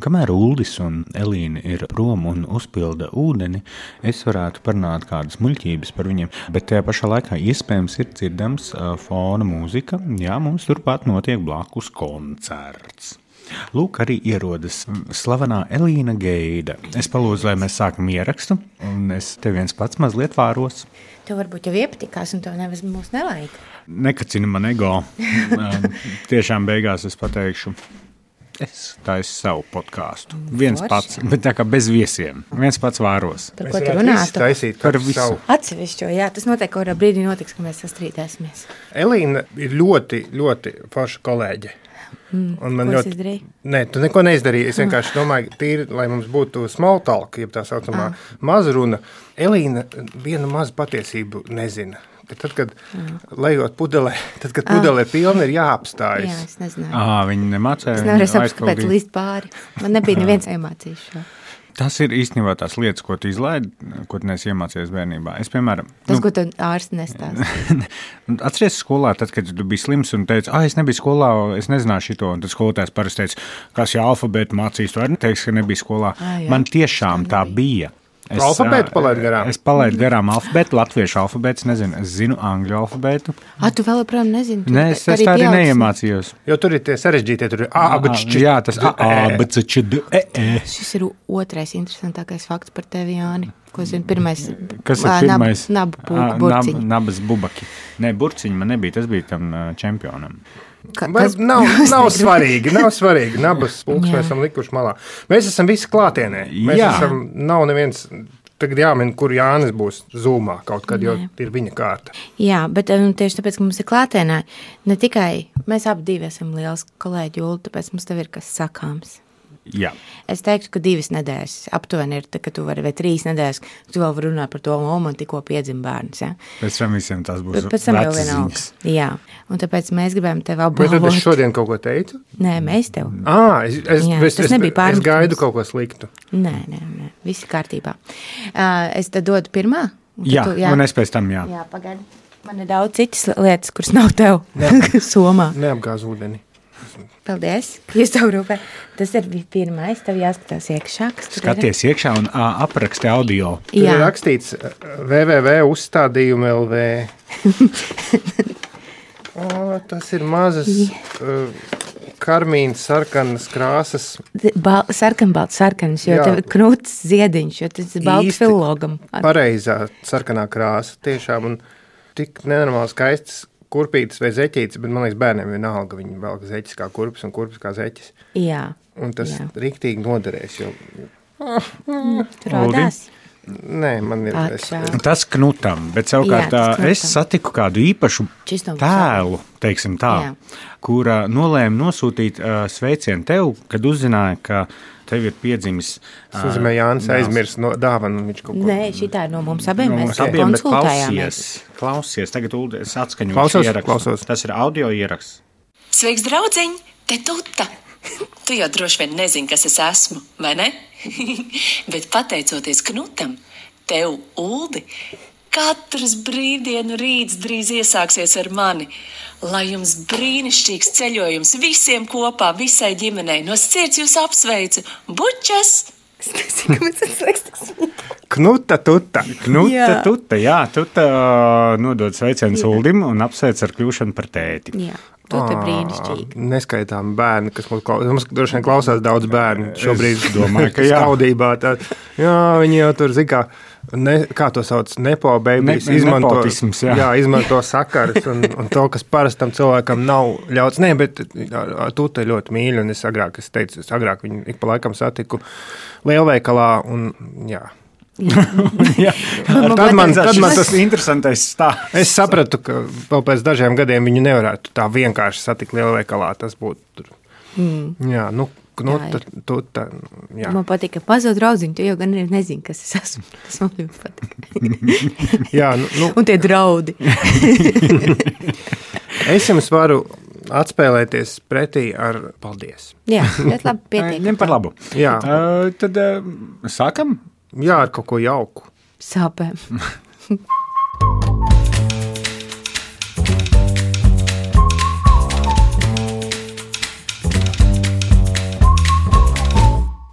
Kamēr Uldis un Elīna ir prom un uzpilda ūdeni, es varētu parunāt kādas muļķības par viņiem, bet tajā pašā laikā iespējams ir dzirdams fona mūzika, jā, mums turpat notiek blakus koncerts. Lūk, arī ierodas slavenā Elīna Geida. Es palūdzu, lai mēs sākam ierakstu, un es te viens pats mazliet vāros. Tev varbūt jau iepatikās, un tev mūs nevajag. Nekacina man ego. Tiešām beigās es pateikšu, es taisu savu podcastu. Viens pats, bet tā kā bez viesiem. Viens pats vāros. Par ko tu runātu? Par visu. Atsevišķo, jā, tas noteikti kaut kādā brīdī notiks, ka mēs sastrīdēsimies. Elīna ir ļoti, ļoti forša kolēģe. Ko es izdarīju? Nē, tu neko neizdarīji. Es vienkārši domāju, tīri, lai mums būtu small talk, jeb tā saucamā mazruna. Elīna vienu mazu patiesību nezina. Tad, kad lejot pudelē, tad, kad pudelē pilna, ir jāapstājas. Jā, es nezināju. Viņi nemācēja. Es nevaru saprast, kāpēc līst pāri. Man nebija neviens iemācījis šo. Tas ir īstenībā tās lietas, ko tu izlaidi, ko tu neesi iemācījies bērnībā. Es, piemēram... Tas, ko tu ārsti nestāst. Atceries skolā, tad, kad tu biji slims un teici, es nebiju skolā, es nezināju šito, un tad skolotājs parasti teica, kas jā alfabētu mācīs, tu arī neteiks, ka nebija skolā. Man tiešām tā bija. Alfabētu palaidu garām? Es palaidu garām alfabētu, latviešu alfabētu, nezinu, es zinu angļu alfabētu. Tu vēl joprojām nezini? Nē, es tā arī neiemācījos. Jo tur ir tie sarežģītie, tur ir ābačķi. Jā, tas ābačķi. Šis ir otrais interesantākais fakts par tevi, Jāni. Ko zinu, pirmais? Kas ir pirmais? Nabu pūku burciņi. Nabas bubaki. Nē, burciņi man nebija, tas bija tam čempionam. Nav svarīgi. Nabas pulks mēs esam likuši malā. Mēs esam visi klātienē. Nav neviens, tagad jāmin, kur Jānis būs Zoomā kaut kad, jo ir viņa kārta. Jā, bet tieši tāpēc, ka mums ir klātienē, ne tikai mēs abi divi esam liels kolēģi, Ulu, tāpēc mums tev ir kas sakāms. Jā. Es teiktu, ka 2 nedēļas aptuveni ir, ka tu vari, vai 3 nedēļas, tu vēl vari runāt par to, man tikko piedzim bērns, ja? Pēc tam visiem tās būs vecas ziņas. Jā, un tāpēc mēs gribējām tevi apbalvot. Bet tad es šodien kaut ko teicu? Nē, mēs tev. Es gaidu kaut ko sliktu. Nē, visi kārtībā. Es tad dodu pirmā? Jā, un es pēc tam, jā. Jā, pagaidi. Man ir daudz citas lietas, kuras nav tev somā. Neapgāz ūdeni. Paldies, ka jūs tev rūpē. Tas ir pirmais, tev jāskatās iekšā. Skaties iekšā un apraksti audio. Tur ir rakstīts www.uzstādījumi.lv. Tas ir mazas karmīnas sarkanas krāsas. Sarkanas, jo tev ir krūts ziediņš, jo tas ir balts filologam. Pareizā sarkanā krāsa, tiešām, un tik nenormāli skaists kurpītes vai zeķītes, bet man liekas bērniem vienalga, viņi velk zeķis kā kurpis un kurpis kā zeķis. Jā. Un tas riktīgi noderēs, jo... Tu rādās? Nē, man ir... Tas Knutam, bet savukārt es satiku kādu īpašu tēlu, teiksim tā, kura nolēma nosūtīt sveicienu tev, kad uzzināja, ka tev ir piedzimis... Es uzzīmē, Jānis aizmirs no dāvanu, viņš kaut ko... Nē, šitā ir no mums abiem, mēs konsultējāmies. Klausies, tagad es atskaņošu ierakstu. Tas ir audio ieraksts. Sveiks, draudziņ, te Tuta! Tu jau droši vien nezini, kas es esmu, vai ne? Bet pateicoties Knutam, tev, Uldi, katrs brīvdienu rīts drīz iesāksies ar mani. Lai jums brīnišķīgs ceļojums visiem kopā, visai ģimenei. No sirds jūs apsveicu. Bučas! Knuta Tuta. Jā, Tuta nodod sveicienus Uldim un apsveic ar kļūšanu par tēti. Jā. Tuta brīnišķīgi. Neskaitām bērni, kas mums droši vien klausās daudz bērnu. Šobrīd es domāju, ka jā. Skaudībā. Viņi jau tur, zin kā to sauc, nepo babies, izmanto sakarus un to, kas parastam cilvēkam nav ļauts. Nē, bet Tuta ļoti mīļa, un es agrāk viņu ik pa laikam satiku lielveikalā, un jā. Tad man tas interesantais stāsts. Es sapratu, ka vēl pēc dažiem gadiem viņu nevarētu tā vienkārši satikt lielveikalā. Tas būtu tur. Jā, Tuta. Man patīk, ka pazūd draudziņu, tu jau gan nezini, kas es esmu. Tas man ļoti patīk. Jā, un tie draudi. Es jums varu atspēlēties pretī ar paldies. Jā, ļoti labi pietiek. Ņem par labu. Jā. Tad sākam? Jā, ar kaut ko jauku. Sāpēm.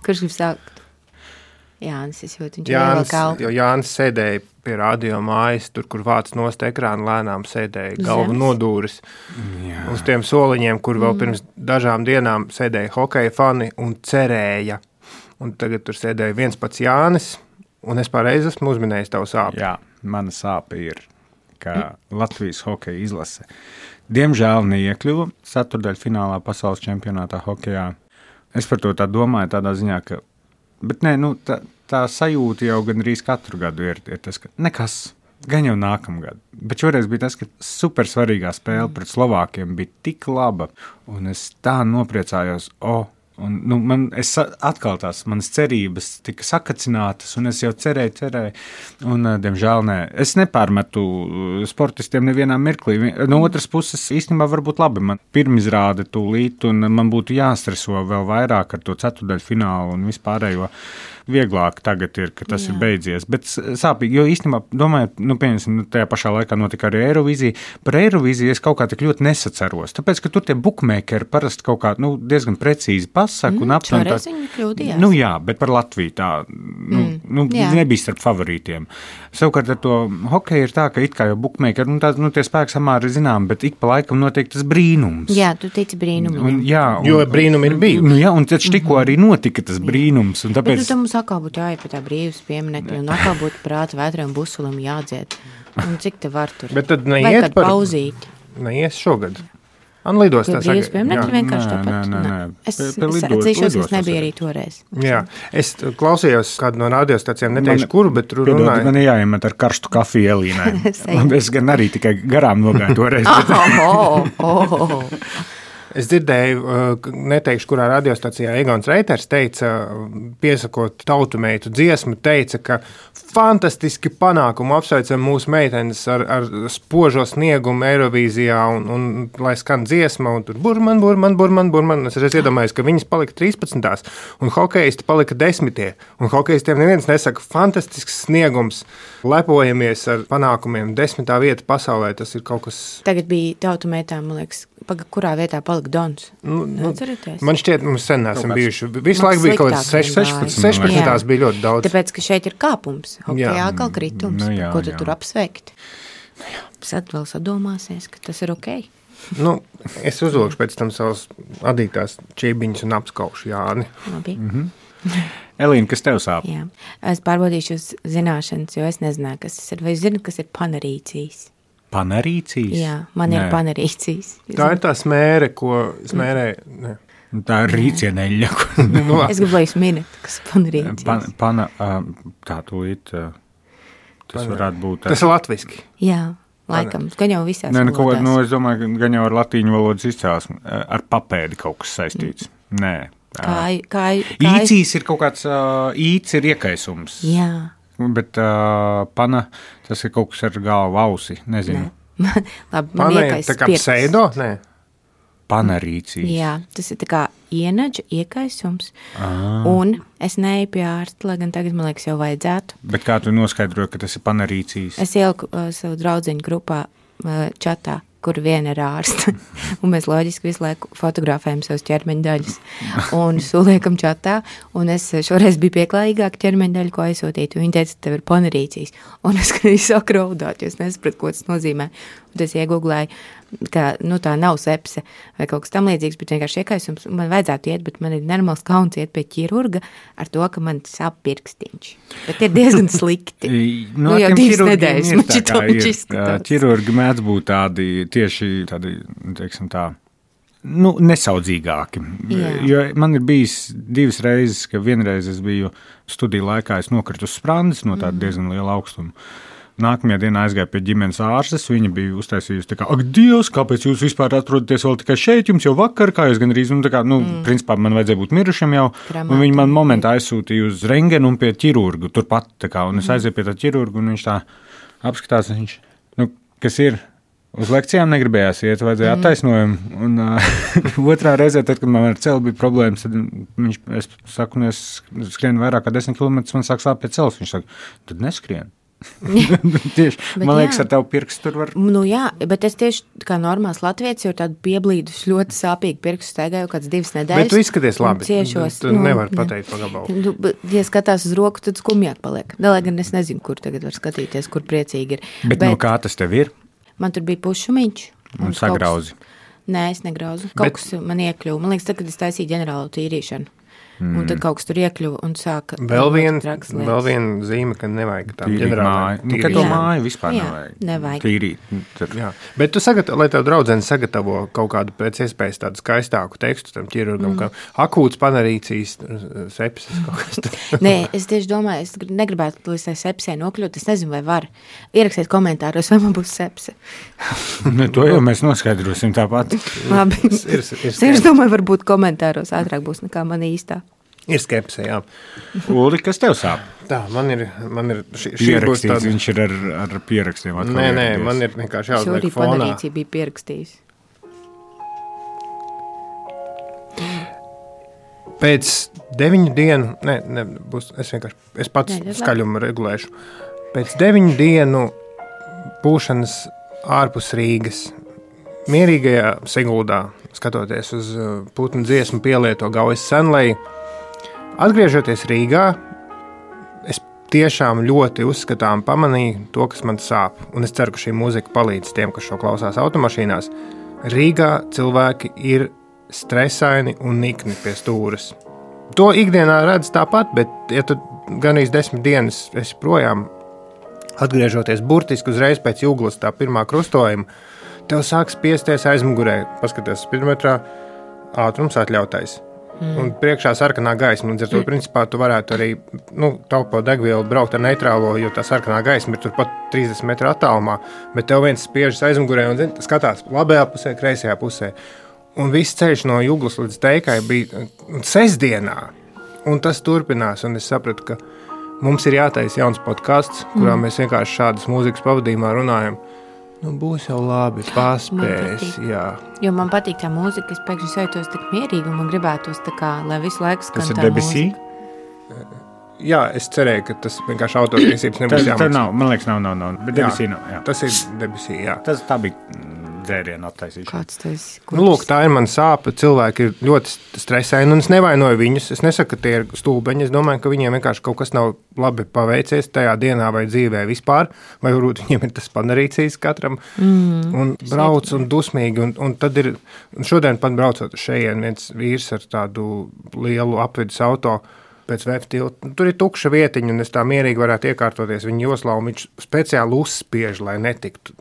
Kurš grib sākt? Jānis, es jūtu, viņš Jānis sēdēja pie radio mājas, tur, kur vāc nost ekrānu, lēnām sēdēja galvu nodūris uz tiem soliņiem, kur vēl pirms dažām dienām sēdēja hokeja fani un cerēja. Un tagad tur sēdēja viens pats Jānis, un es pareizi esmu uzminējis tavu sāpi. Jā, mana sāpe ir, ka Latvijas hokeja izlase diemžēl neiekļuva ceturtdaļfinālā pasaules čempionātā hokejā. Es par to tā domāju tādā ziņā, ka bet nē, tā sajūta jau gandrīz katru gadu ir tas, ka nekas, gan jau nākamgad. Bet šoreiz bija tas, ka super svarīgā spēle pret Slovākiem bija tik laba, un es tā nopriecājos, un atkal tās manas cerības tika sakacinātas, un es jau cerēju, un, diemžēl, nē. Es nepārmetu sportistiem nevienā mirklī. No otras puses, īstenībā varbūt labi, man pirmizrāde tūlīt, un man būtu jāstreso vēl vairāk ar to ceturtdaļu finālu un vispārējo. Vieglāk tagad ir, ka tas ir beidzies, bet sāpīgi, jo īstenībā, domāju, pieņemsim, tajā pašā laikā notika arī Eirovīzija. Par Eirovīziju es kaut kā tik ļoti nesaceros, tāpēc, ka tur tie bookmakeri parasti kaut kā, diezgan precīzi pasaka un aptuveni tā. Šoreiz viņi kļūdījās. Jā, bet par Latviju tā, nebija starp favorītiem. Savukārt ar to hokeju ir tā, ka it kā jau bookmakeri, tie spēki samāri zinām, bet ik pa laikam notiek tas brīnums. Jā, tu tici brīnumam. Jo brīnumi ir bijuši. Jā, un tad tikko arī notika tas brīnums. Un tāpēc... Bet mums atkal būtu jāiet pie tā brīvas pieminekļa, un atkal būtu prāta vētrai un busulim jādzied. Un cik te var tur? Bet tad neiet par pauzīti. Neies šogad. Lidos tā brīvas pieminekļa vienkārši tāpat. Nē. Es atzīšos, es nebiju arī toreiz. Jā, es klausījos kādu no radiostacijām, neteikšu kuru, bet tur runāju. Man jāiemet ar karstu kafiju Elīnai. Es gan arī tikai garām nogāju toreiz. Es dzirdēju, neteikšu, kurā radiostacijā Egons Reiters teica, piesakot Tautu meitu dziesmu, teica, ka fantastiski panākumu apsveicam mūsu meitenes ar spožo sniegumu Eirovīzijā un lai skan dziesma, un tur burman. Es reiz iedomājos, ka viņas palika 13. un hokejisti palika 10. Un hokejistiem neviens nesaka fantastisks sniegums, lepojamies ar panākumiem, 10. vieta pasaulē, tas ir kaut kas... Tagad bija Tautu meitām, man liekas, kurā vietā palika Dons? Man šķiet, mums sen esam bijuši. Visu laiku bija kaut kāds 16. bija ļoti daudz. Tāpēc, ka šeit ir kāpums, hokejā atkal kritums, ko tu tur apsveikt. Sad vēl sadomāsies, ka tas ir okei. Es uzvilkšu pēc tam savas adītās čībiņas un apskaušu Jāni. Labi. Elīna, kas tev sāp? Jā. Es pārbaudīšu uz zināšanas, jo es nezināju, kas tas ir. Vai zinu, kas ir panarīcijas? Panarīcijas? Jā, man ir panarīcijas. Tā ir tā smēre, ko smērē... Tā ir rīcieneļa. Es gribu, lai jūs minat, kas ir panarīcijas. Tā tūlīt, tas varētu būt... Tas ir latviski. Jā, laikam. Gan jau visās valodās. Es domāju, gan jau ar latīņu valodas izcēlesmu. Ar papēdi kaut kas saistīts. Nē. Īcīs ir kaut kāds... Īts ir iekaisums. Jā. Bet pana, tas ir kaut kas ar galvu ausi, nezinu. Labi, man iekais tā kā pseido? Nē. Panarīcijas. Jā, tas ir tā kā ienaģa iekaisums. Un es neeju pie ārsta, lai gan tagad, man liekas, jau vajadzētu. Bet kā tu noskaidroji, ka tas ir panarīcijas? Es ieliku savu draudziņu grupā čatā, kur viena ir ārsta. Un mēs loģiski visu laiku fotografējam savus ķermeņa daļas un suliekam čatā. Un es šoreiz biju pieklājīgāk ķermeņa daļu, ko aizsūtīt. Viņa teica, tev ir panarīcijas. Un es sāku raudāt, jo es nesapratu, ko tas nozīmē. Un es iegooglēju, ka tā nav sepse vai kaut kas tam līdzīgs, bet vienkārši iekaisums. Man vajadzētu iet, bet man ir normāls kauns iet pie ķirurga ar to, ka man sāp pirkstiņš. Bet ir diezgan slikti. Jau 2 nedēļas man šitoņš izskatās. Ķirurgi mēdz būt tādi, tieši tādi, teiksim tā, nesaudzīgāki. Jā. Jo man ir bijis 2 reizes, ka vienreiz es biju studiju laikā, es nokritu uz sprandas no tāda diezgan liela augstuma. Nākamajā dienā aizgāju pie ģimenes ārstes, viņa bija uztaisījusi tā kā, ak, Dievs, kāpēc jūs vispār atrodaties vēl tikai šeit, jums jau vakar, kā jūs gandrīz, principā man vajadzēja būt mirušam jau, un viņi man momentā aizsūtīja uz rengenu un pie ķirurgu, turpat, tā kā, un es aizēju pie tā ķirurgu, un viņš tā apskatās, viņš, kas ir, uz lekcijām negribējās iet, vajadzēja attaisnojumu, un otrā reizē, tad, kad man ar celu bija problēmas, tad es saku, es skrienu vairāk kā 10 km, man sāk sāpēt celis, viņš saka, tad neskrien. Tieši, man liekas, ar tavu pirkstu tur var... Nu jā, bet es tieši kā normāls latvietis, jau tādu pieblīdus ļoti sāpīgi pirkstu staigāju kāds 2 nedēļas. Bet tu izskaties labi. Ciešos. Tu nevar pateikt pa gabalu. Ja skatās uz roku, tad skumjāk paliek. Lai gan es nezinu, kur tagad var skatīties, kur priecīgi ir. Bet no kā tas tev ir? Man tur bija pušumiņš. Un sagrauzi? Nē, es negrauzu. Kaut kas man iekļuva. Man liekas, kad es taisīju ģenerālu tīrīšanu. Un tad kaut kas tur iekļuva un sāka... Vēl viena zīme, ka nevajag tā ģenerāli tīrīt. Kad to māju vispār nevajag tīrīt. Jā. Bet tu lai tev draudzene sagatavo kaut kādu pēc iespējas tādu skaistāku tekstu tam ķirurgam, kā akūts panarīcijas, sepsis kaut kas. Nē, es tieši domāju, es negribētu līdz tai sepsē nokļūt. Es nezinu, vai var. Ierakstiet komentāros, vai man būs sepse. To jau mēs noskaidrosim tāpat. Labi. Es domāju, varbūt komentāros ātrāk būs nekā man īstā. Ir skepse, jā. Uldi, kas tev sāp? Tā, man ir pierakstīts, tāda... viņš ir ar pierakstiem. Nē, man ir vienkārši jāuzliek fonā. Šorī panarīcija bija pierakstījis. Pēc 9 dienu, es pats skaļumu regulēšu. Pēc 9 dienu būšanas ārpus Rīgas, mierīgajā Siguldā, skatoties uz putnu dziesmu pielieto Gaujas Senlei, atgriežoties Rīgā, es tiešām ļoti uzskatām pamanīju to, kas man sāp. Un es ceru, ka šī mūzika palīdz tiem, kas šo klausās automašīnās. Rīgā cilvēki ir stresaini un nikni pie stūras. To ikdienā redz tāpat, bet ja tu gan 10 dienas esi projām, atgriežoties burtiski uzreiz pēc Juglas tā pirmā krustojuma, tev sāks spiesties aizmugurē, paskaties spidometrā, ātrums atļautais. Un priekšā sarkanā gaisma, līdz ar to principā tu varētu arī, taupot degvielu, braukt ar neitrālo, jo tā sarkanā gaisma ir turpat 30 metru attālumā, bet tev viens spiežas aizmugurē un skatās labajā pusē, kreisajā pusē. Un viss ceļš no Juglas līdz Teikai bija sestdienā, un tas turpinās, un es sapratu, ka mums ir jātaisa jauns podcasts, kurā mēs vienkārši šādas mūzikas pavadījumā runājam. Būs jau labi, paspēs, jā. Jo man patīk tā mūzika, es pēkšņi sajūtos tik mierīgi, un man gribētos tā kā, lai visu laiku skan tā mūzika. Jā, es cerēju, ka tas vienkārši autortiesības nebūs jāmaksā. Tā nav, man liekas, nav. Bet Debussy nav, jā. Tas ir Debussy, jā. Tā bija dzērienu attaisīšana. Kāds tas? Lūk, tā ir man sāpe. Cilvēki ir ļoti stresaini, un es nevainoju viņus. Es nesaku, ka tie ir stulbeņi. Es domāju, ka viņiem vienkārši kaut kas nav labi paveicies tajā dienā vai dzīvē vispār. Vai varbūt viņiem ir tas panarīcijas katram. Un brauc un dusmīgi. Un tad ir, šodien pat braucot šeit, viens vīrs ar tādu lielu apvidus auto pēc VF tilta. Tur ir tukša vietiņa, un es tā mierīgi varētu iekārtoties viņa joslā, un viņš speciāli uzspiež, lai netiktu.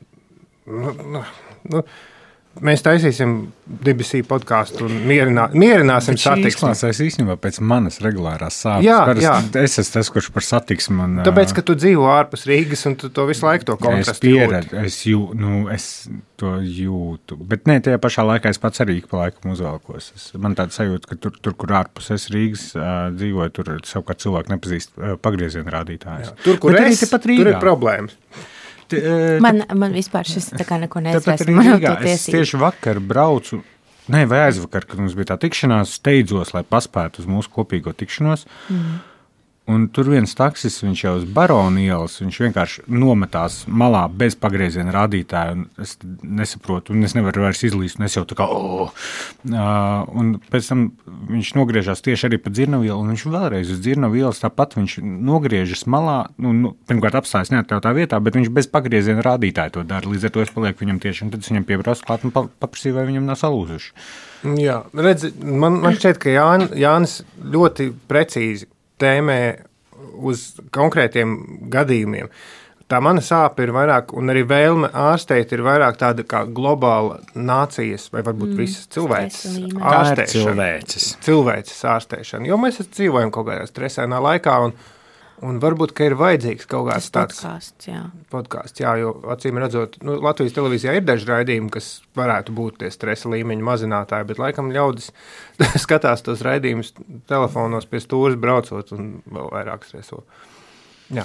Mēs taisīsim DBC podcastu un mierināsim satiksmi. Šī izklāsās īstenībā pēc manas regulārās sāpes. Jā. Es esmu tas, kurš par satiksmi. Tāpēc, ka tu dzīvo ārpus Rīgas un tu to visu laiku to kontrastu jūti. Es to jūtu. Bet ne, tajā pašā laikā es pats arī pa laikam uzvelkos. Man tāda sajūta, ka tur kur ārpus es Rīgas dzīvoju, tur savukārt cilvēki nepazīst pagrieziena rādītājus. Tur, kur tur ir problēmas. Man vispār šis tā kā neko neizrēs. Man nav to tiesību. Es tieši vakar braucu, vai aizvakar, kad mums bija tā tikšanās, steidzos, lai paspētu uz mūsu kopīgo tikšanos. Un tur viens taksis, viņš jau uz Barona ielas, viņš vienkārši nometās malā bez pagrieziena rādītāja, un es nesaprotu, un es nevaru vairs izlīst, un es jau tā kā, un pēc tam viņš nogriežās tieši arī pa Dzirnavu ielu, un viņš vēlreiz uz Dzirnavu ielas tāpat viņš nogriežas malā, pirmkārt apstājas neatļautā vietā, bet viņš bez pagrieziena rādītāja to dara, līdz ar to es palieku viņam tieši, un tad es viņam piebraucu klāt un paprasīju, vai viņam nav salūzuši. Jā, redzi, man šķiet, ka Jānis ļoti precīzi tēmē uz konkrētiem gadījumiem. Tā mana sāpe ir vairāk, un arī vēlme ārstēt ir vairāk tāda kā globāla nācijas, vai varbūt visas cilvēces ārstēšana. Cilvēces ārstēšana. Jo mēs dzīvojam kaut kādā stresainā laikā, un varbūt, ka ir vajadzīgs kaut kāds tāds podcasts, jā, jo acīm redzot, Latvijas televīzijā ir daži raidījumi, kas varētu būt tie stresa līmeņa mazinātāji, bet laikam ļaudis skatās tos raidījumus telefonos pie stūras braucot un vēl vairāk streso. Jā.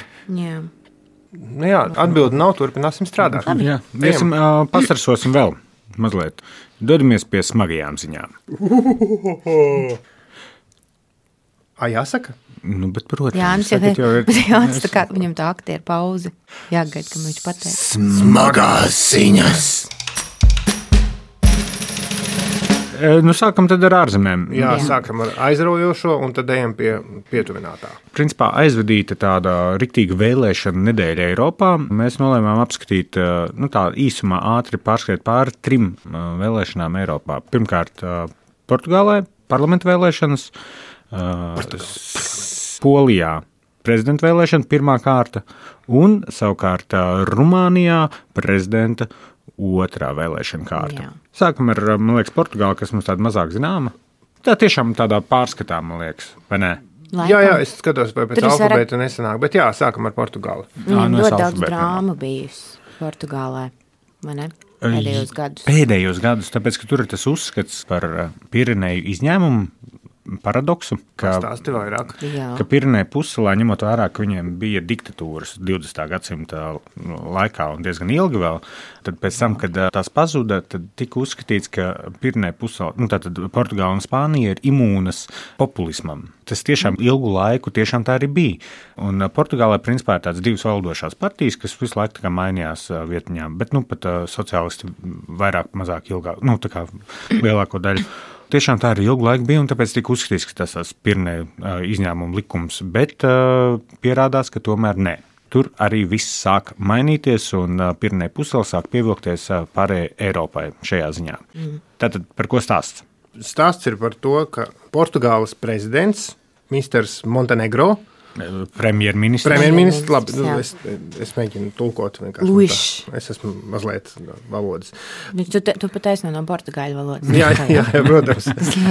Atbildi nav, turpināsim strādāt. Jā, pastarsosim vēl mazliet. Dodamies pie smagajām ziņām. Jāsaka? Nu, bet, protams, Jānis jau ir. Jānis tā kā viņam tā aktieru pauze. Jāgaid, ka viņš pateiks. Smagās ziņas! Nu, sākam tad ar ārzemēm. Jā, sākam ar aizraujošo un tad ejam pie pietuvinātā. Principā aizvadīta tāda riktīga vēlēšana nedēļa Eiropā. Mēs nolēmām apskatīt, tā īsumā ātri pārskriet pāri 3 vēlēšanām Eiropā. Pirmkārt, Portugālē parlamenta vēlēšanas, Polijā prezidenta vēlēšana pirmā kārta un savukārt Rumānijā prezidenta otrā vēlēšana kārta. Jā. Sākam ar, man liekas, Portugāli, kas mums tāda mazāk zināma. Tā tiešām tādā pārskatā, man liekas, vai ne? Jā, es skatos, vai pēc alfabēta nesanāk, bet jā, sākam ar Portugāli. Viņam ļoti daudz drāma bijusi Portugālē, vai ne? Pēdējos gadus, tāpēc, ka tur ir tas uzskats par Pireneju izņēmumu, paradoksu, ka Pireneju pussalā, ņemot vērā, ka viņiem bija diktatūras 20. gadsimta laikā un diezgan ilgi vēl, tad pēc tam, kad tās pazuda, tad tika uzskatīts, ka Pireneju pussalā, tātad Portugāla un Spānija ir imūnas populismam. Tas tiešām ilgu laiku tiešām tā arī bija. Un Portugālē principā ir tāds 2 valdošās partijas, kas visu laiku tā kā mainījās vietņām, bet pat sociālisti vairāk, mazāk, ilgāk, tā kā lielāko daļu. Tiešām tā arī ilgu laiku bija, un tāpēc tika uzskatīts, ka tas Pireneju izņēmuma likums, bet pierādās, ka tomēr nē. Tur arī viss sāk mainīties, un Pireneju pussala sāk pievilkties pārējai Eiropai šajā ziņā. Tātad par ko stāsts? Stāsts ir par to, ka Portugāles prezidents, Misters Montenegro, Premjerministrs, labi, es mēģinu tulkot vienkārši. Es esmu mazliet valodas. Tu pat aizsno no portugāļu valodas. Jā, protams.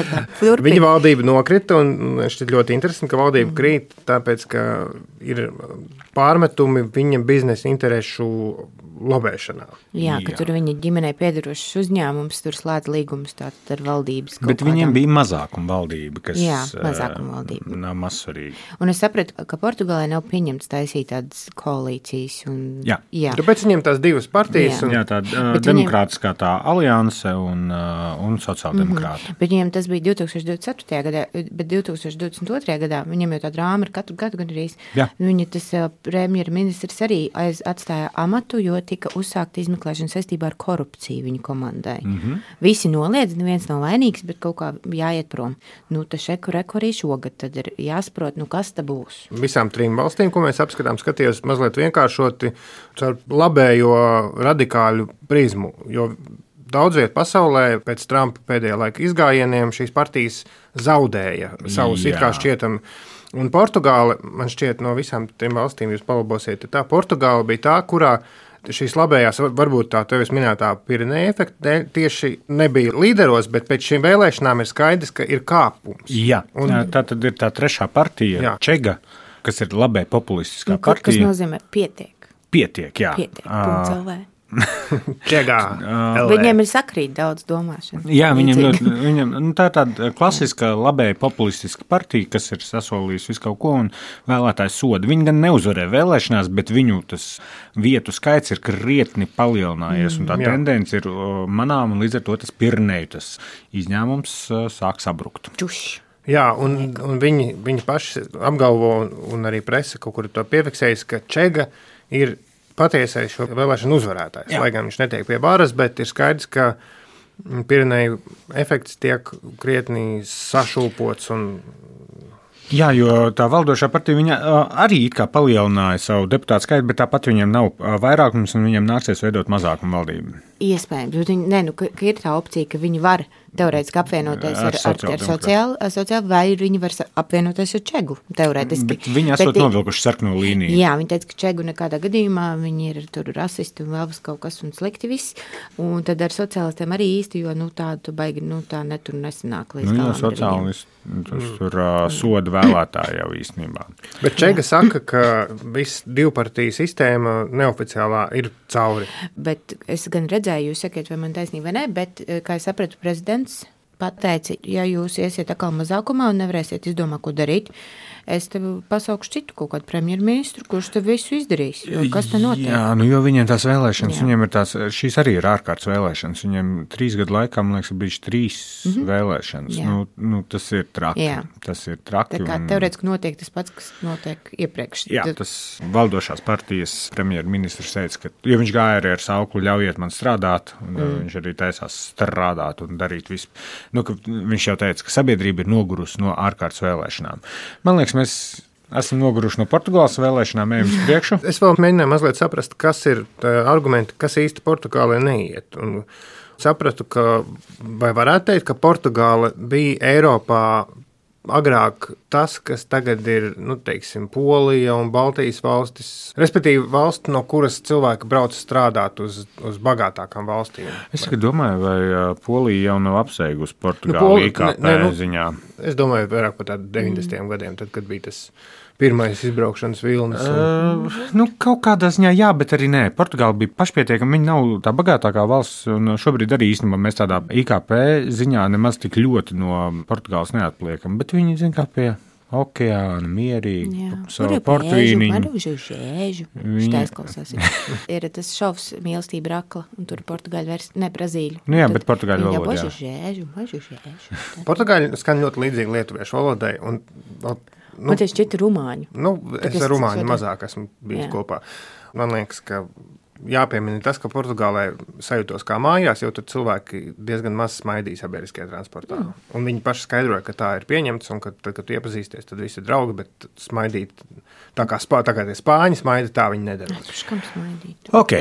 Viņa valdība nokrita, un šķiet ļoti interesanti, ka valdība krīt, tāpēc, ka ir pārmetumi viņa biznesa interešu lobēšanā. Jā, ka tur viņa ģimenei piederošs uzņēmums, tur slēdz līgumus tātad ar valdības. Bet viņiem bija mazākuma valdība, kas mazākuma valdība. Nav mazsvarīga. Un es sapratu, ka Portugālē nav pieņemts taisīt tādas koalīcijas. Jā. Tāpēc viņiem tās 2 partijas. Jā, tā demokrātiskā tā alianse un sociāldemokrāta. Bet viņiem tas bija 2024. gadā, bet 2022. gadā viņiem jau tā drāma ir katru gadu gan arī. Viņa tas premjerministrs arī atstāja amatu, jo tika uzsākta izmeklēšana saistībā ar korupciju viņa komandai. Visi noliedz, neviens nav vainīgs, bet kaut kā jāiet prom. Tas šeku arī šogad, tad ir jāsaprot, kas ta būs. Visām 3 valstīm, ko mēs apskatām, skatījos mazliet vienkāršoti caur labējo radikāļu prizmu, jo daudz viet pasaulē pēc Trumpa pēdējā laika izgājieniem šīs partijas zaudēja savus it kā šķietam. Un Portugāle, man šķiet, no visām 3 valstīm jūs palabosiet, tā Portugāla bija tā, kurā šīs labējās, varbūt tā tevis minētā Pireneju efekta tieši nebija līderos, bet pēc šīm vēlēšanām ir skaidrs, ka ir kāpums. Jā, tā tad ir tā 3. partija, Čega, kas ir labē populistiskā partija. Kas nozīmē pietiek. Pietiek, jā. Pietiek, Čegā. Viņiem ir sakrīt daudz domāšana. Jā, viņam tā ir tāda klasiska labēja populistiska partija, kas ir sasolījusi visu kaut ko un vēlētājs soda. Viņi gan neuzvarēja vēlēšanās, bet viņu tas vietu skaits ir krietni palielinājies, un tā tendence ir manām, un līdz ar to tas Pireneju tas izņēmums sāk sabrukt. Jā, un viņi paši apgalvo, un arī presa kaut kur to piefiksējas, ka Čega ir patiesais šo vēlēšanu uzvarētājs. Lai gan viņš netiek pie varas, bet ir skaidrs, ka Pireneju efekts tiek krietni sašūpots un... Jā, jo tā valdošā partija viņa arī it kā palielināja savu deputātu skaitu, bet tāpat viņiem nav vairākums un viņiem nāksies veidot mazākumu valdību. Iespējams, bet ka ir tā opcija, ka viņi var teorētiski apvienoties ar sociālu, vai viņi var apvienoties ar Čegu, teorētiski. Bet viņi esot novilkuši sarkano līniju. Jā, viņi teica, ka Čegu nekādā gadījumā, viņi ir tur rasisti un vēl kaut kas un slikti viss, un tad ar sociālistiem arī īsti, jo, tādu baigi, tā netur nesanāk līdz galam. Sociālisti, tas tur soda vēlētāji jau īstenībā. Bet Čega saka, ka viss 2-partiju sistēma neoficiālā ir cauri. Bet es gan redzēju, jūs sakiet, vai man taisnība vai ne, bet, kā es sapratu, prezidents pateici, ja jūs iesiet atkal mazākumā un nevarēsiet izdomāt, ko darīt, es tev pasaukšu citu kaut kādu premjerministru, kurš tev visu izdarīs. Kas te notiek? Jā, jo viņiem tās vēlēšanas, viņiem ir šīs arī ir ārkārtas vēlēšanas. Viņiem 3 gadu laikā, man liekas, ir bijuši 3 vēlēšanas. Tas ir traki. Jā. Tas ir traki. Tā kā teorētiski notiek tas pats, kas notiek iepriekš. Jā, tas valdošās partijas premjerministrs teica, ka, jo viņš gāja arī ar sauklu ļaujiet man strādāt, un viņš arī taisās strādāt un darīt visu. Viņš jau teica, ka sabiedrība ir nogurusi no ārkārtas vēlēšanām. Man liekas, mēs esam noguruši no Portugāles vēlēšanām, ejam uz priekšu. Es vēl mēģināju mazliet saprast, kas ir argumenti, kas īsti Portugālē neiet. Un sapratu, ka, vai varētu teikt, ka Portugāle bija Eiropā agrāk tas, kas tagad ir, teiksim, Polija un Baltijas valstis, respektīvi valsts, no kuras cilvēki brauc strādāt uz bagātākām valstīm. Es domāju, vai Polija jau nav apseigusi Portugāli IKP ziņā. Es domāju, vairāk par tādu 90. gadiem, tad, kad bija tas pirmais izbraukšanas vilnis. Kaut kādā ziņā jā, bet arī nē. Portugāla bija pašpietiekama, viņa nav tā bagātākā valsts, un šobrīd arī īstenībā mēs tādā IKP ziņā nemaz tik ļoti no Portugāles neatpliekam, bet viņi zina, kā pie okeāna, mierīgi, savu portvīniņu. Šitā izklausās. Ir tas šovs Mīlestība rakla, un tur Portugāļu Brazīļu. Jā, bet Portugāļu valodā. Portugāļu skan ļoti līdzīgi lietuviešu valodai, un man tieši šķita rumāņu. Es ar rumāņu mazāk esmu bijis kopā. Man liekas, ka jāpiemina tas, ka Portugālē sajūtos kā mājās, jo tur cilvēki diezgan maz smaidīja sabiedriskajā transportā. Un viņi paši skaidroja, ka tā ir pieņemts, un kad tu iepazīsties, tad visi ir draugi, bet smaidīt, tā kā tie spāņi smaida, tā viņi nedara. Kam smaidīt? Ok,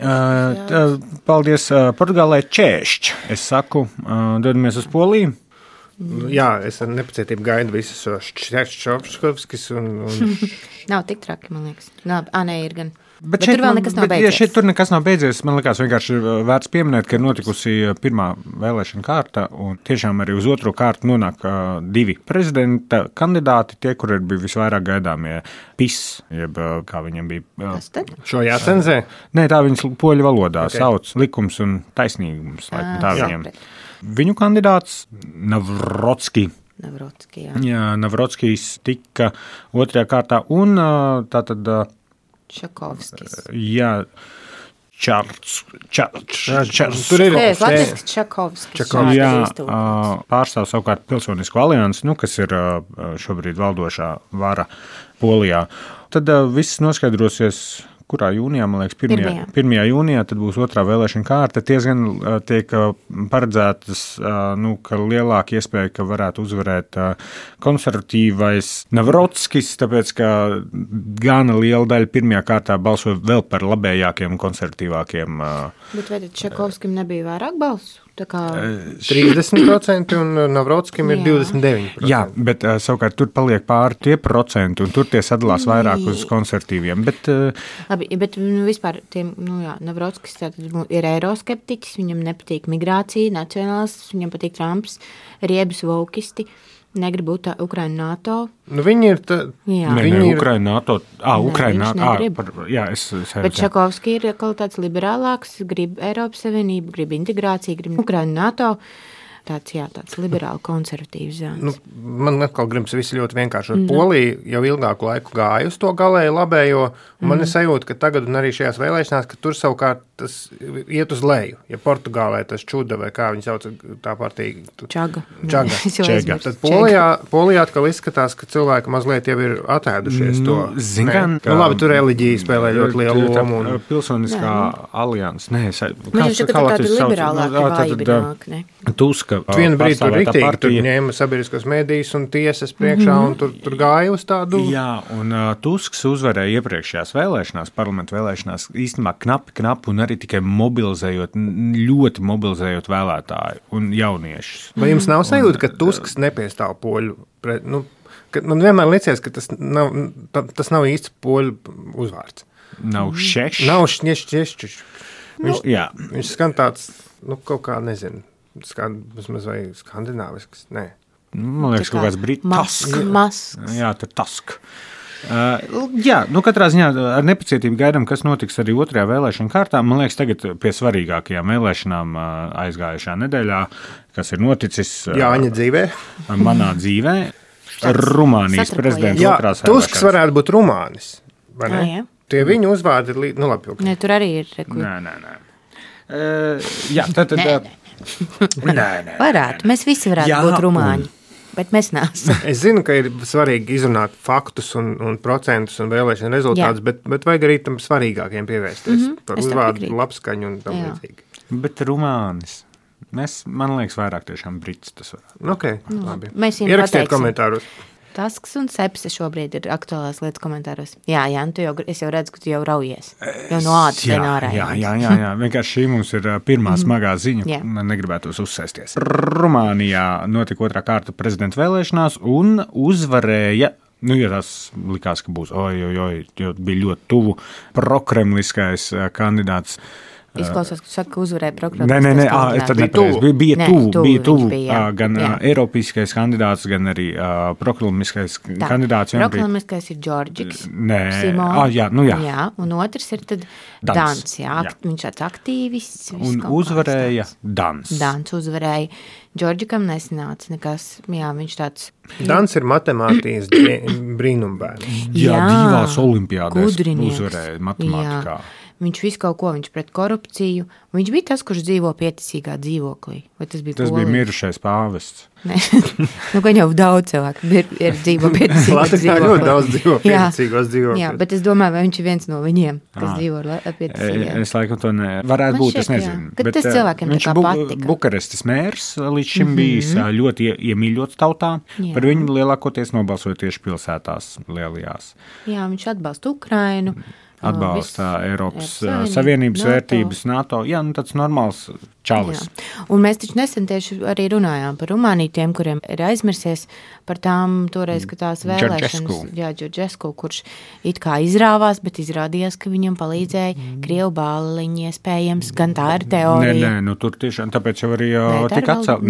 paldies Portugālē čēšķi. Es saku, dodamies uz Poliju. Jā, es ar nepacietību gaidu visus Šķerščovskis un... Nav tik traki, man liekas. Nē, ir gan. Bet tur vēl nekas nav beidzies. Ja šeit tur nekas nav beidzies, man liekas vienkārši vērts pieminēt, ka ir notikusi pirmā vēlēšana kārta, un tiešām arī uz otro kārtu nonāk 2 prezidenta kandidāti, tie, kur ir bija visvairāk gaidāmie PIS, jeb kā viņiem bija. Kas tad? Šo jācenzē? Nē, tā viņas poļu valodā sauc likums un taisnīgums. Tā viņiem. Viņu kandidāts Navrotski. Navrockijs tika otrajā kārtā, un tātad Čakovskis. Jā, Tur ir Latvijas Čakovskis. Jā, pārstāv savukārt Pilsonisko aliansi, kas ir šobrīd valdošā vara Polijā. Tad viss noskaidrosies, kurā jūnijā, man liekas, 1. jūnijā, tad būs otrā vēlēšana kārta. Tiesgan tiek paredzētas, ka lielāka iespēja, ka varētu uzvarēt konservatīvais Navrotskis, tāpēc, ka gana liela daļa pirmajā kārtā balsoja vēl par labējākiem un konservatīvākiem. Bet vai tad Čakovskim nebija vairāk balsu? 30% un Navrotskim ir 29%. Jā, bet savukārt tur paliek pāri tie procenti, un tur tie sadalās vairāk uz konservatīviem. Labi, bet vispār Navrotskis ir eiroskeptiķis, viņam nepatīk migrācija, nacionālists, viņam patīk Trumps, riebas vaukisti. Negrib būt Ukraina NATO. Viņi ir Ukraina NATO. Ukraina NATO. Bet Čakovski ir kaut tāds liberālāks, grib Eiropas Savienību, grib integrāciju, grib Ukraina NATO. Tāds liberāli konservatīvs zēns. Man atkal gribas visi ļoti vienkārši. Polija jau ilgāku laiku gāja uz to galēju labējo, un man ir sajūta, ka tagad un arī šajās vēlēšanās, ka tur savukārt tas iet uz leju. Ja Portugālē tas čuda, vai kā viņi sauc tā partija? Čaga. Tad Polijā atkal izskatās, ka cilvēki mazliet jau ir atēdušies to. Labi, tur reliģija spēlē ļoti lielu lomu. Pilsoniskā alianses. Viņš ir tādi liberālāki vājībināk, ne? Tuska. Vienu brīdi tur riktīgi, tur ņēma sabiedriskos medijus un tiesas priekšā, un tur gāja uz tādu. Jā, un Tusks uzvarēja iepriekšējās vēlēšanās, parlamentu vēlēšanās, īstenībā knapi un arī tikai ļoti mobilizējot vēlētāju un jauniešus. Vai jums nav sajūta, ka Tusks nepiestāv poļu? Man vienmēr liecies, ka tas nav īsts poļu uzvārds. Nav šešs? Nav šešs. Viņš skan tāds, kaut kā nezinu. Vismaz vai skandināvisks, nē. Man liekas, kaut kāds Tusk. Mask. Jā, tur Tusk. Jā, katrā ziņā ar nepacietību gaidām, kas notiks arī otrajā vēlēšana kārtā. Man liekas, tagad pie svarīgākajām vēlēšanām aizgājušajā nedēļā, kas ir noticis Jāņa dzīvē. Manā dzīvē. Rumānijas prezidents otrās vēlēšanas. Tusks varētu būt Rumānis, vai ne? Jā. Tie viņu uzvārdi, labi. Ne, tur arī ir. Nē. Jā, tad. Nē. Varētu, mēs visi varētu būt rumāņi, bet mēs neesam. Es zinu, ka ir svarīgi izrunāt faktus un procentus un vēlēšana rezultātus, bet vajag arī tam svarīgākiem pievērsties par uzvārdu, labskaņu un tam līdzīgi. Bet Rumānis. Man liekas, vairāk tiešām brits tas var. Okay, labi. Mēs jums ierakstiet pateiksim. komentāros. Tasks un sepse šobrīd ir aktuālās lietas komentāros. Jā, es jau redzu, ka tu jau raujies. Jau no ādas ten ārā. Jā. Vienkārši šī mums ir pirmā smagā ziņa. Jā. Man negribētos uzsēsties. Rumānijā notika otrā kārta prezidenta vēlēšanās un uzvarēja. Ja tas likās, ka būs, jo bija ļoti tuvu prokremliskais kandidāts. Izklausās, ka tu saki, ka uzvarēja prokuratūras. Nē, tad bija tuvu gan eiropiskais kandidāts, gan arī prokremliskais kandidāts. Prokremliskais ir Džordžiks. Jā. Jā, un otrs ir tad Dans. Viņš tāds aktīvists. Un uzvarēja Dans. Dans uzvarēja. Džordžikam nesanāca nekas. Jā, viņš tāds. Dans ir matemātijas brīnumbērns. Jā, divās olimpiādēs uzvarēja matemātikā. Jā. Viņš visu kaut ko, viņš pret korupciju. Viņš bija tas, kurš dzīvo pieticīgā dzīvoklī. Vai tas bija mirušais pāvests. Nē, gan jau daudz cilvēku ir dzīvo pieticīgā dzīvoklī. Ļoti daudz dzīvo pieticīgos dzīvokļos. Jā, bet es domāju, vai viņš ir viens no viņiem, kas dzīvo pieticīgā. Es laikam to varētu būt, es nezinu. Bet tas cilvēkiem tā kā patika. Viņš Bukarestes mērs līdz šim bijis ļoti iemīļots tautā. Par viņu lielākoties nobalsoja tieši pilsētās lielajās. Jā, viņš atbalsta Ukrainu. Atbalsta Eiropas Savienības vērtības, NATO. Jā, tāds normāls čalis. Jā. Un mēs taču nesen tieši arī runājām par Rumāniju, tiem, kuriem ir aizmirsies par tām toreiz, ka tās vēlēšanas. Džordžesku, kurš it kā izrāvās, bet izrādījās, ka viņam palīdzēja Krievu bāliņi iespējams. Gan tā ir teorija. Nē, tur tiešām, tāpēc jau arī tika atcelt.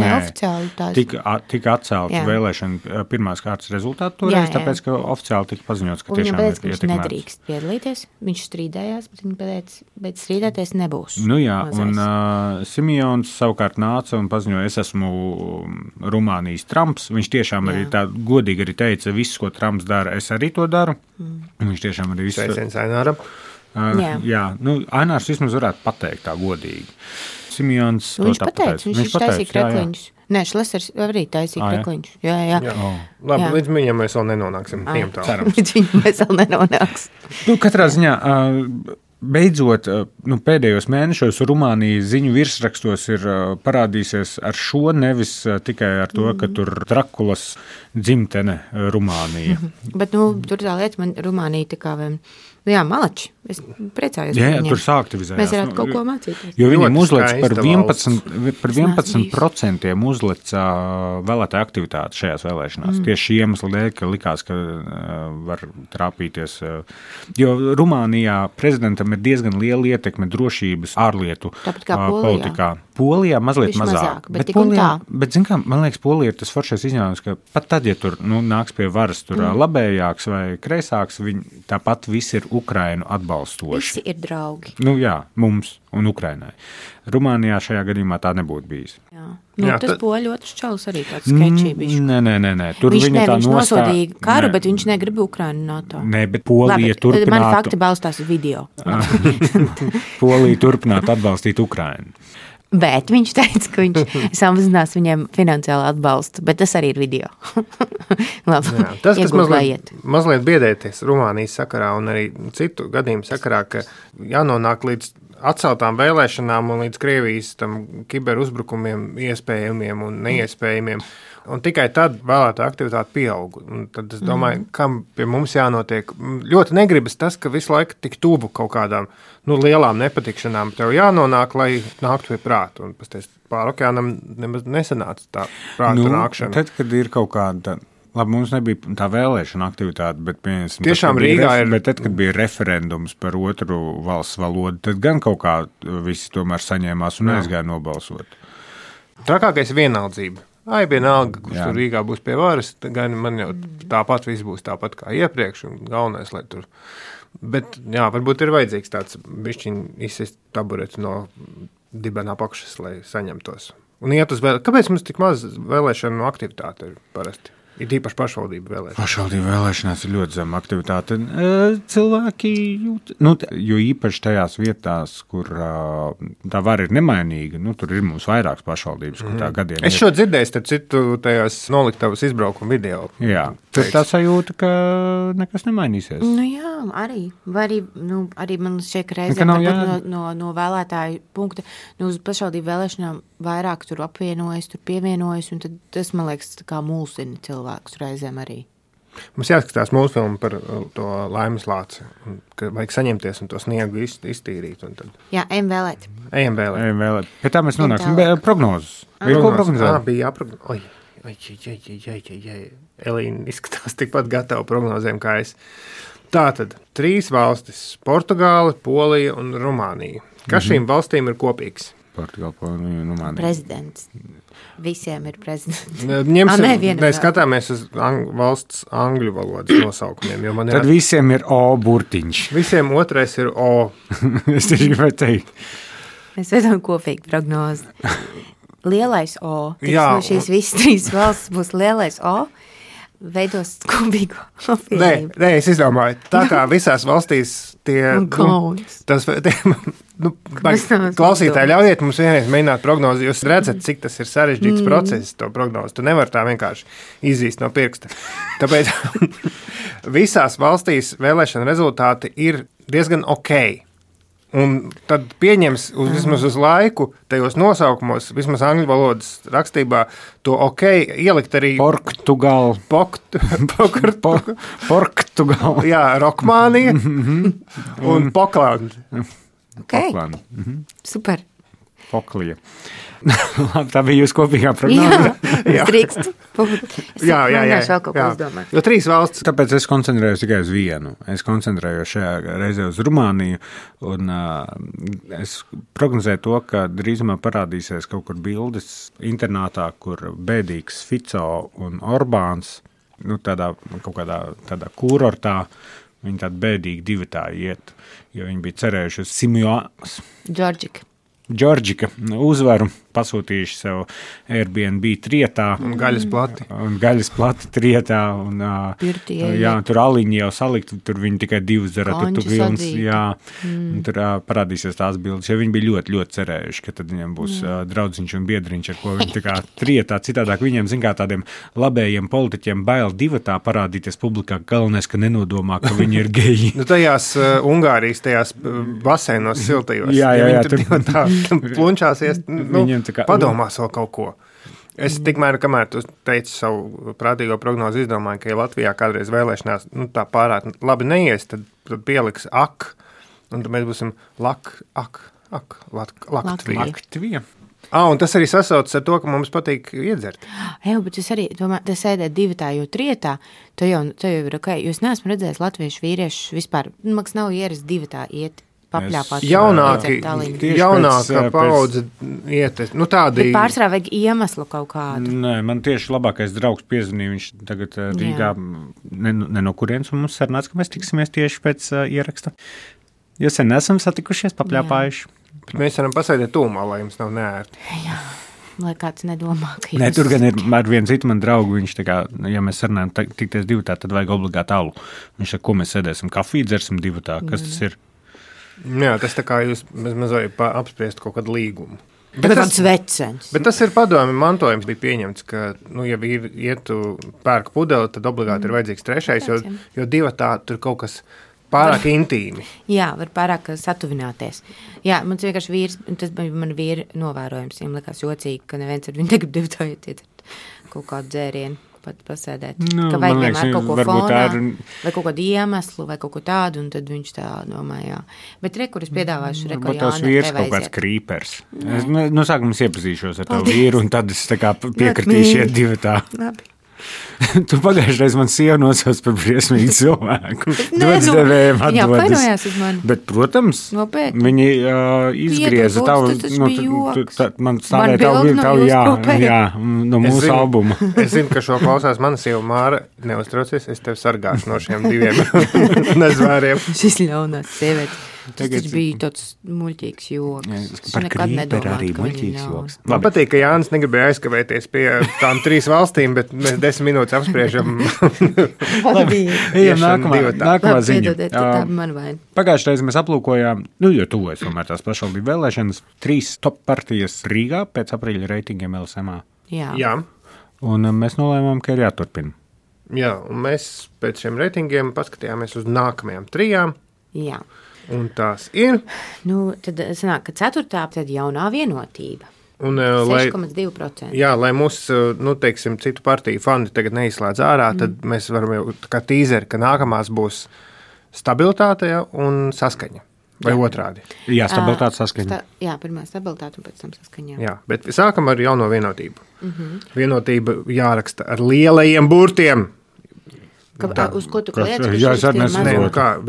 Tika atcelt vēlēšana pirmās kārtas rezultātu toreiz, tāpēc, ka oficiāli tika paziņots, ka tiešām ir ietekmēts. Viņš nedrīkst piedalīties. Viņš strīdējās, bet strīdēties nebūs. Jā, un Simjons savukārt nāca un paziņoja, es esmu Rumānijas Trumps. Viņš tiešām arī tā godīgi arī teica, viss, ko Trumps dara, es arī to daru. Viņš tiešām arī visu. Sveiciens Aināram. Jā, Ainārs vismaz varētu pateikt tā godīgi. Simjons viņš pateica, viņš taisīja krekliņus. Nē, Šlesers arī taisīja krekliņus. Jā. Labi, līdz viņam mēs vēl nenonāksim. Līdz viņam mēs vēl nenonāksim. Katrā ziņā, beidzot, pēdējos mēnešos Rumānijas ziņu virsrakstos ir parādīsies ar šo, nevis tikai ar to, ka tur Drakulas dzimtene Rumānija. Bet, tur tā lieta, man Rumānija tā kā malači. Es priecājos. Jā, tur sāktivizējās. Mēs varētu kaut ko mācīties. Jo viņiem uzlec par 11% uzleca vēlētāju aktivitāti šajās vēlēšanās. Tieši šī iemesla dēļ, ka likās, ka var trāpīties. Jo Rumānijā prezidentam ir diezgan liela ietekme drošības ārlietu politikā. Polijā mazliet mazāk. Bet zin kā, man liekas, Polija ir tas foršais izņēmums, ka pat tad, ja tur nāks pie varas tur labējāks vai kreisāks, viņi tāpat visi ir Ukrainu atbalstoši. Visi ir draugi. Jā, mums un Ukrainai. Rumānijā šajā gadījumā tā nebūtu bijis. Jā, tas poļu otrs čalis arī tāds skečī bija. Nē. Tur viņš nosodīja karu, bet viņš negrib Ukrainu NATO. Nē, bet Polija turpinātu. Mani fakti balstās uz video. Polija turpinātu atbalstīt Ukrainu. Bet viņš teica, ka viņš samazinās viņiem finansiālu atbalstu, bet tas arī ir video. Labi, tas, kas mazliet biedēties Rumānijas sakarā un arī citu gadījumu sakarā, ka jānonāk līdz atceltām vēlēšanām un līdz Krievijas tam kiberuzbrukumiem iespējamiem un neiespējamiem. Un tikai tad vēlētā aktivitāte pieaug. Un tad es domāju, kam pie mums jānotiek. Ļoti negribas tas, ka visu laiku tik tuvu kaut kādām lielām nepatikšanām tev jānonāk, lai nāktu pie prāta. Un pēc pāri okeānam nemaz nesanāca tā prāta nākšana. Tad, kad ir kaut kāda... Labi, mums nebija tā vēlēšana aktivitāte, bet tiešām Rīgā bet tad, kad bija referendums par otru valsts valodu, tad gan kaut kā visi tomēr saņēmās un aizgāja nobalsot. Trakākais vienaldzība. vienalga, kurš tur Rīgā būs pie varas, gan man jau tāpat viss būs tāpat kā iepriekš, un galvenais, lai tur. Bet, jā, varbūt ir vajadzīgs tāds bišķiņ izsist tabureti no dibena apakšas, lai saņemtos. Un iet uz kāpēc mums tik maz vēlēšanu aktivitāte ir parasti? Ir īpaši pašvaldību vēlēšanās. Pašvaldību vēlēšanās ir ļoti zema aktivitāte. Cilvēki jūt, jo īpaši tajās vietās, kur tā vara ir nemainīga, tur ir mums vairākas pašvaldības, kur tā gadiem Es šo dzirdēju, starp citu, tajās noliktavas izbraukuma video. Jā, tur tā sajūta, ka nekas nemainīsies. Jā, arī. Vai arī man šķiet, ka reizēm no vēlētāju punkta uz pašvaldību vēlēšanām vairāk tur apvienojas, tur pievienojas, un tad tas, man liekas, tā kā mulsina cilvēkus reizēm arī. Mums jāskatās mūsu filmu par to laimes lāci, ka vajag saņemties un to sniegu iztīrīt. Un tad... Jā, ejam vēlēt. Ejam vēlēt. Pie tā mēs nonāksim. Prognozes. Ko prognozēt? Bija jāprognozē. Elīna izskatās tikpat gatava prognozēm kā es. Tātad 3 valstis – Portugāle, Polija un Rumānija. Kas šīm valstīm ir kopīgs? Portugāla, Polija un Rumānija. Prezidents. Visiem ir prezidents. Mēs skatāmies uz valsts angļu valodas nosaukumiem. Tad visiem ir O burtiņš. Visiem otrais ir O. Es tieši gribēju teikt. Mēs vedam kopīgi prognozi. Lielais O. No šīs visas 3 valstis būs lielais O. Veidos kopīgo apvienību. Nē, es izdomāju. Tā kā visās valstīs klausītāji, ļaujiet mums vienreiz mēģināt prognozi. Jūs redzat, cik tas ir sarežģīts process, to prognozi. Tu nevar tā vienkārši izzīst no pirksta. Tāpēc visās valstīs vēlēšana rezultāti ir diezgan ok. Un tad pieņems vismaz uz laiku tajos nosaukumos, vismaz angļu valodas rakstībā, to ok, ielikt arī Portugāla. Portugāla. Jā, Rokmānija un Poklanda. Ok, super. Poklija. Tā bija jūs kopīgā prognoze. Jā, drīkst. Jā. Jo 3 valstis. Tāpēc es koncentrējos tikai uz vienu. Es koncentrējos šajā reizē uz Rumāniju, un es prognozēju to, ka drīzumā parādīsies kaut kur bildes internātā, kur bēdīgs Fico un Orbāns, kaut kādā kurortā, viņi tādi bēdīgi divatā iet, jo viņi bija cerējuši uz Simjonas. Džordžika uzvaru, pasūtījuši sev Airbnb trietā. Un gaļas plati trietā. Un, tur aliņi jau salikti, tur viņi tikai 2 zara. Tur parādīsies tās bildes, jo viņi bija ļoti, ļoti cerējuši, ka tad viņiem būs draudziņš un biedriņš, ar ko viņi tā kā trietā. Citādāk viņiem, zin kā tādiem labējiem politiķiem bail divatā parādīties publikā, galvenais, ka nenodomā, ka viņi ir geji. Tajās Ungārijas, tajās baseinos siltajos. Jā, plunčāsies, padomās vēl kaut ko. Es tikmēr, kamēr tu teici savu prātīgo prognozi, izdomāju, ka ja Latvijā kādreiz vēlēšanās tā pārāk labi neies, tad pieliks ak, un tad mēs būsim Latvija. Un tas arī sasaucas ar to, ka mums patīk iedzert. Bet es arī domāju, tas sēdēt divatā, jo trietā, to jau ir ok, jo es neesmu redzējis latviešu vīriešus vispār, maks nav ieras divatā iet. Jaunākā paudze iet. Bet pārsvarā vajag iemeslu kaut kādu. Nē, man tieši labākais draugs piezvanīja, viņš tagad Rīgā, ne no kurienes mums sarunāts, ka mēs tiksimies tieši pēc ieraksta. Jo sen esam satikušies, papļāpājuši. Bet mēs varam pasēdēt tūmā, lai jums nav neērti. Jā, lai kāds nedomā, ka Nē, tur gan ir ar vienu citu man draugu, viņš tā kā, ja mēs sarunājam tikties divatā, tad vajag obligāti alu. Viņš saka, ko mēs sēdēsim, kafiju dzersim divatā, kas tas ir? Jā, tas tā kā jūs mazliet apspriest kaut kādu līgumu. Bet tas ir padomi mantojums bija pieņemts, ka, ja vīri ietu pērk pudeli, tad obligāti ir vajadzīgs trešais, jo divatā tur kaut kas pārāk intīmi. Jā, var pārāk satuvināties. Jā, man vienkārši vīrs, tas bija man vīri novērojums, viņam likās jocīgi, ka neviens ar viņu negrib divatā iet kaut kādu dzērienu. Pat pasēdēt, ka vajag vienmēr kaut ko fonā, vai kaut kādu iemeslu, vai kaut ko tādu, un tad viņš tā domā, jā. Bet kur es piedāvāšu, Jāni, tavs vīrs kaut kāds krīpers. Es, sākumā iepazīšos ar tavu vīru, un tad es tā kā piekritīšu iet divatā. Labi. Tu pagājušreiz man sieva nosauc par briesmīgu cilvēku. Dots devējiem atdodas. Jā, painojās uz mani. Bet, protams, Nopietni. viņi izgrieza tavu, man stāvēja tavu, jā, no mūsu albuma. Es zinu, ka šo klausās mana sieva Māra. Neuztraucies, es tevi sargāšu no šiem diviem nezvēriem. Šis ļaunās sievietes. Tas taču bija tāds muļķīgs joks. Par Krīperu arī muļķīgs joks. Man patīk, ka Jānis negribēja aizkavēties pie tām 3 valstīm, bet mēs 10 minūtes apspriežam. Ejam nākamā ziņa. Pagājušajā reizē mēs aplūkojām, jo tuvojas tomēr tās pašvaldību vēlēšanas, 3 top partijas Rīgā pēc aprīļa reitingiem LSMā. Jā. Un mēs nolēmām, ka ir jāturpina. Jā, un mēs pēc šiem reitingiem paskatījāmies uz nākamajām 3. Jā. Un tās ir. Tad sanāk, ka 4. tad jaunā vienotība. 6,2%. Jā, lai mūsu, teiksim, citu partiju fani tagad neizslēdz ārā, tad mēs varam jau kā tīzeri, ka nākamās būs stabilitāte un saskaņa. Vai otrādi? Jā, stabilitāte, saskaņa. Jā, pirmā stabilitāte un pēc tam saskaņa. Jā, bet sākam ar jauno vienotību. Vienotība jāraksta ar lielajiem burtiem. Uz ko tu kliedz? Jā, es arī nezinu.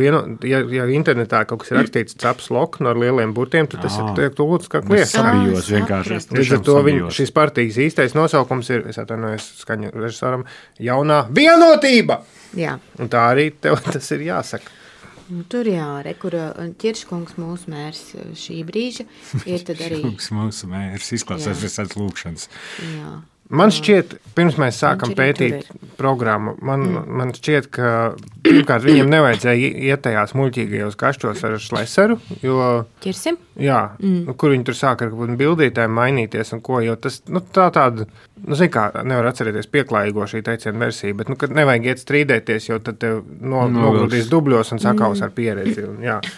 Ja internetā kaut kas ir rakstīts caps loknu ar lieliem burtiem, tad tas ir tūlīts kā kliedz. Sabijos vienkārši. Līdz ar to šīs partijas īstais nosaukums ir, es atvainojos skaņu režisoram, jaunā vienotība. Jā. Un tā arī tev tas ir jāsaka. Tur kur Ķirškungs mūsu mērs šī brīža ir tad arī. Mūsu mērs izklausās visāds lūkšanas. Jā. Man šķiet, pirms mēs sākam pētīt programmu, man šķiet, ka pirmkārt viņiem nevajadzēja iet tajās muļķīgajos kašķos ar Šleseru, jo... Ķirsim? Jā, kur viņi tur sāk ar bildītēm mainīties un ko, jo tas, tāda, zin kā, nevar atcerēties pieklājīgo šī teiciena versija, bet, kad nevajag iet strīdēties, jo tad tev nogrūdīs dubļos un sakaus ar pieredzi.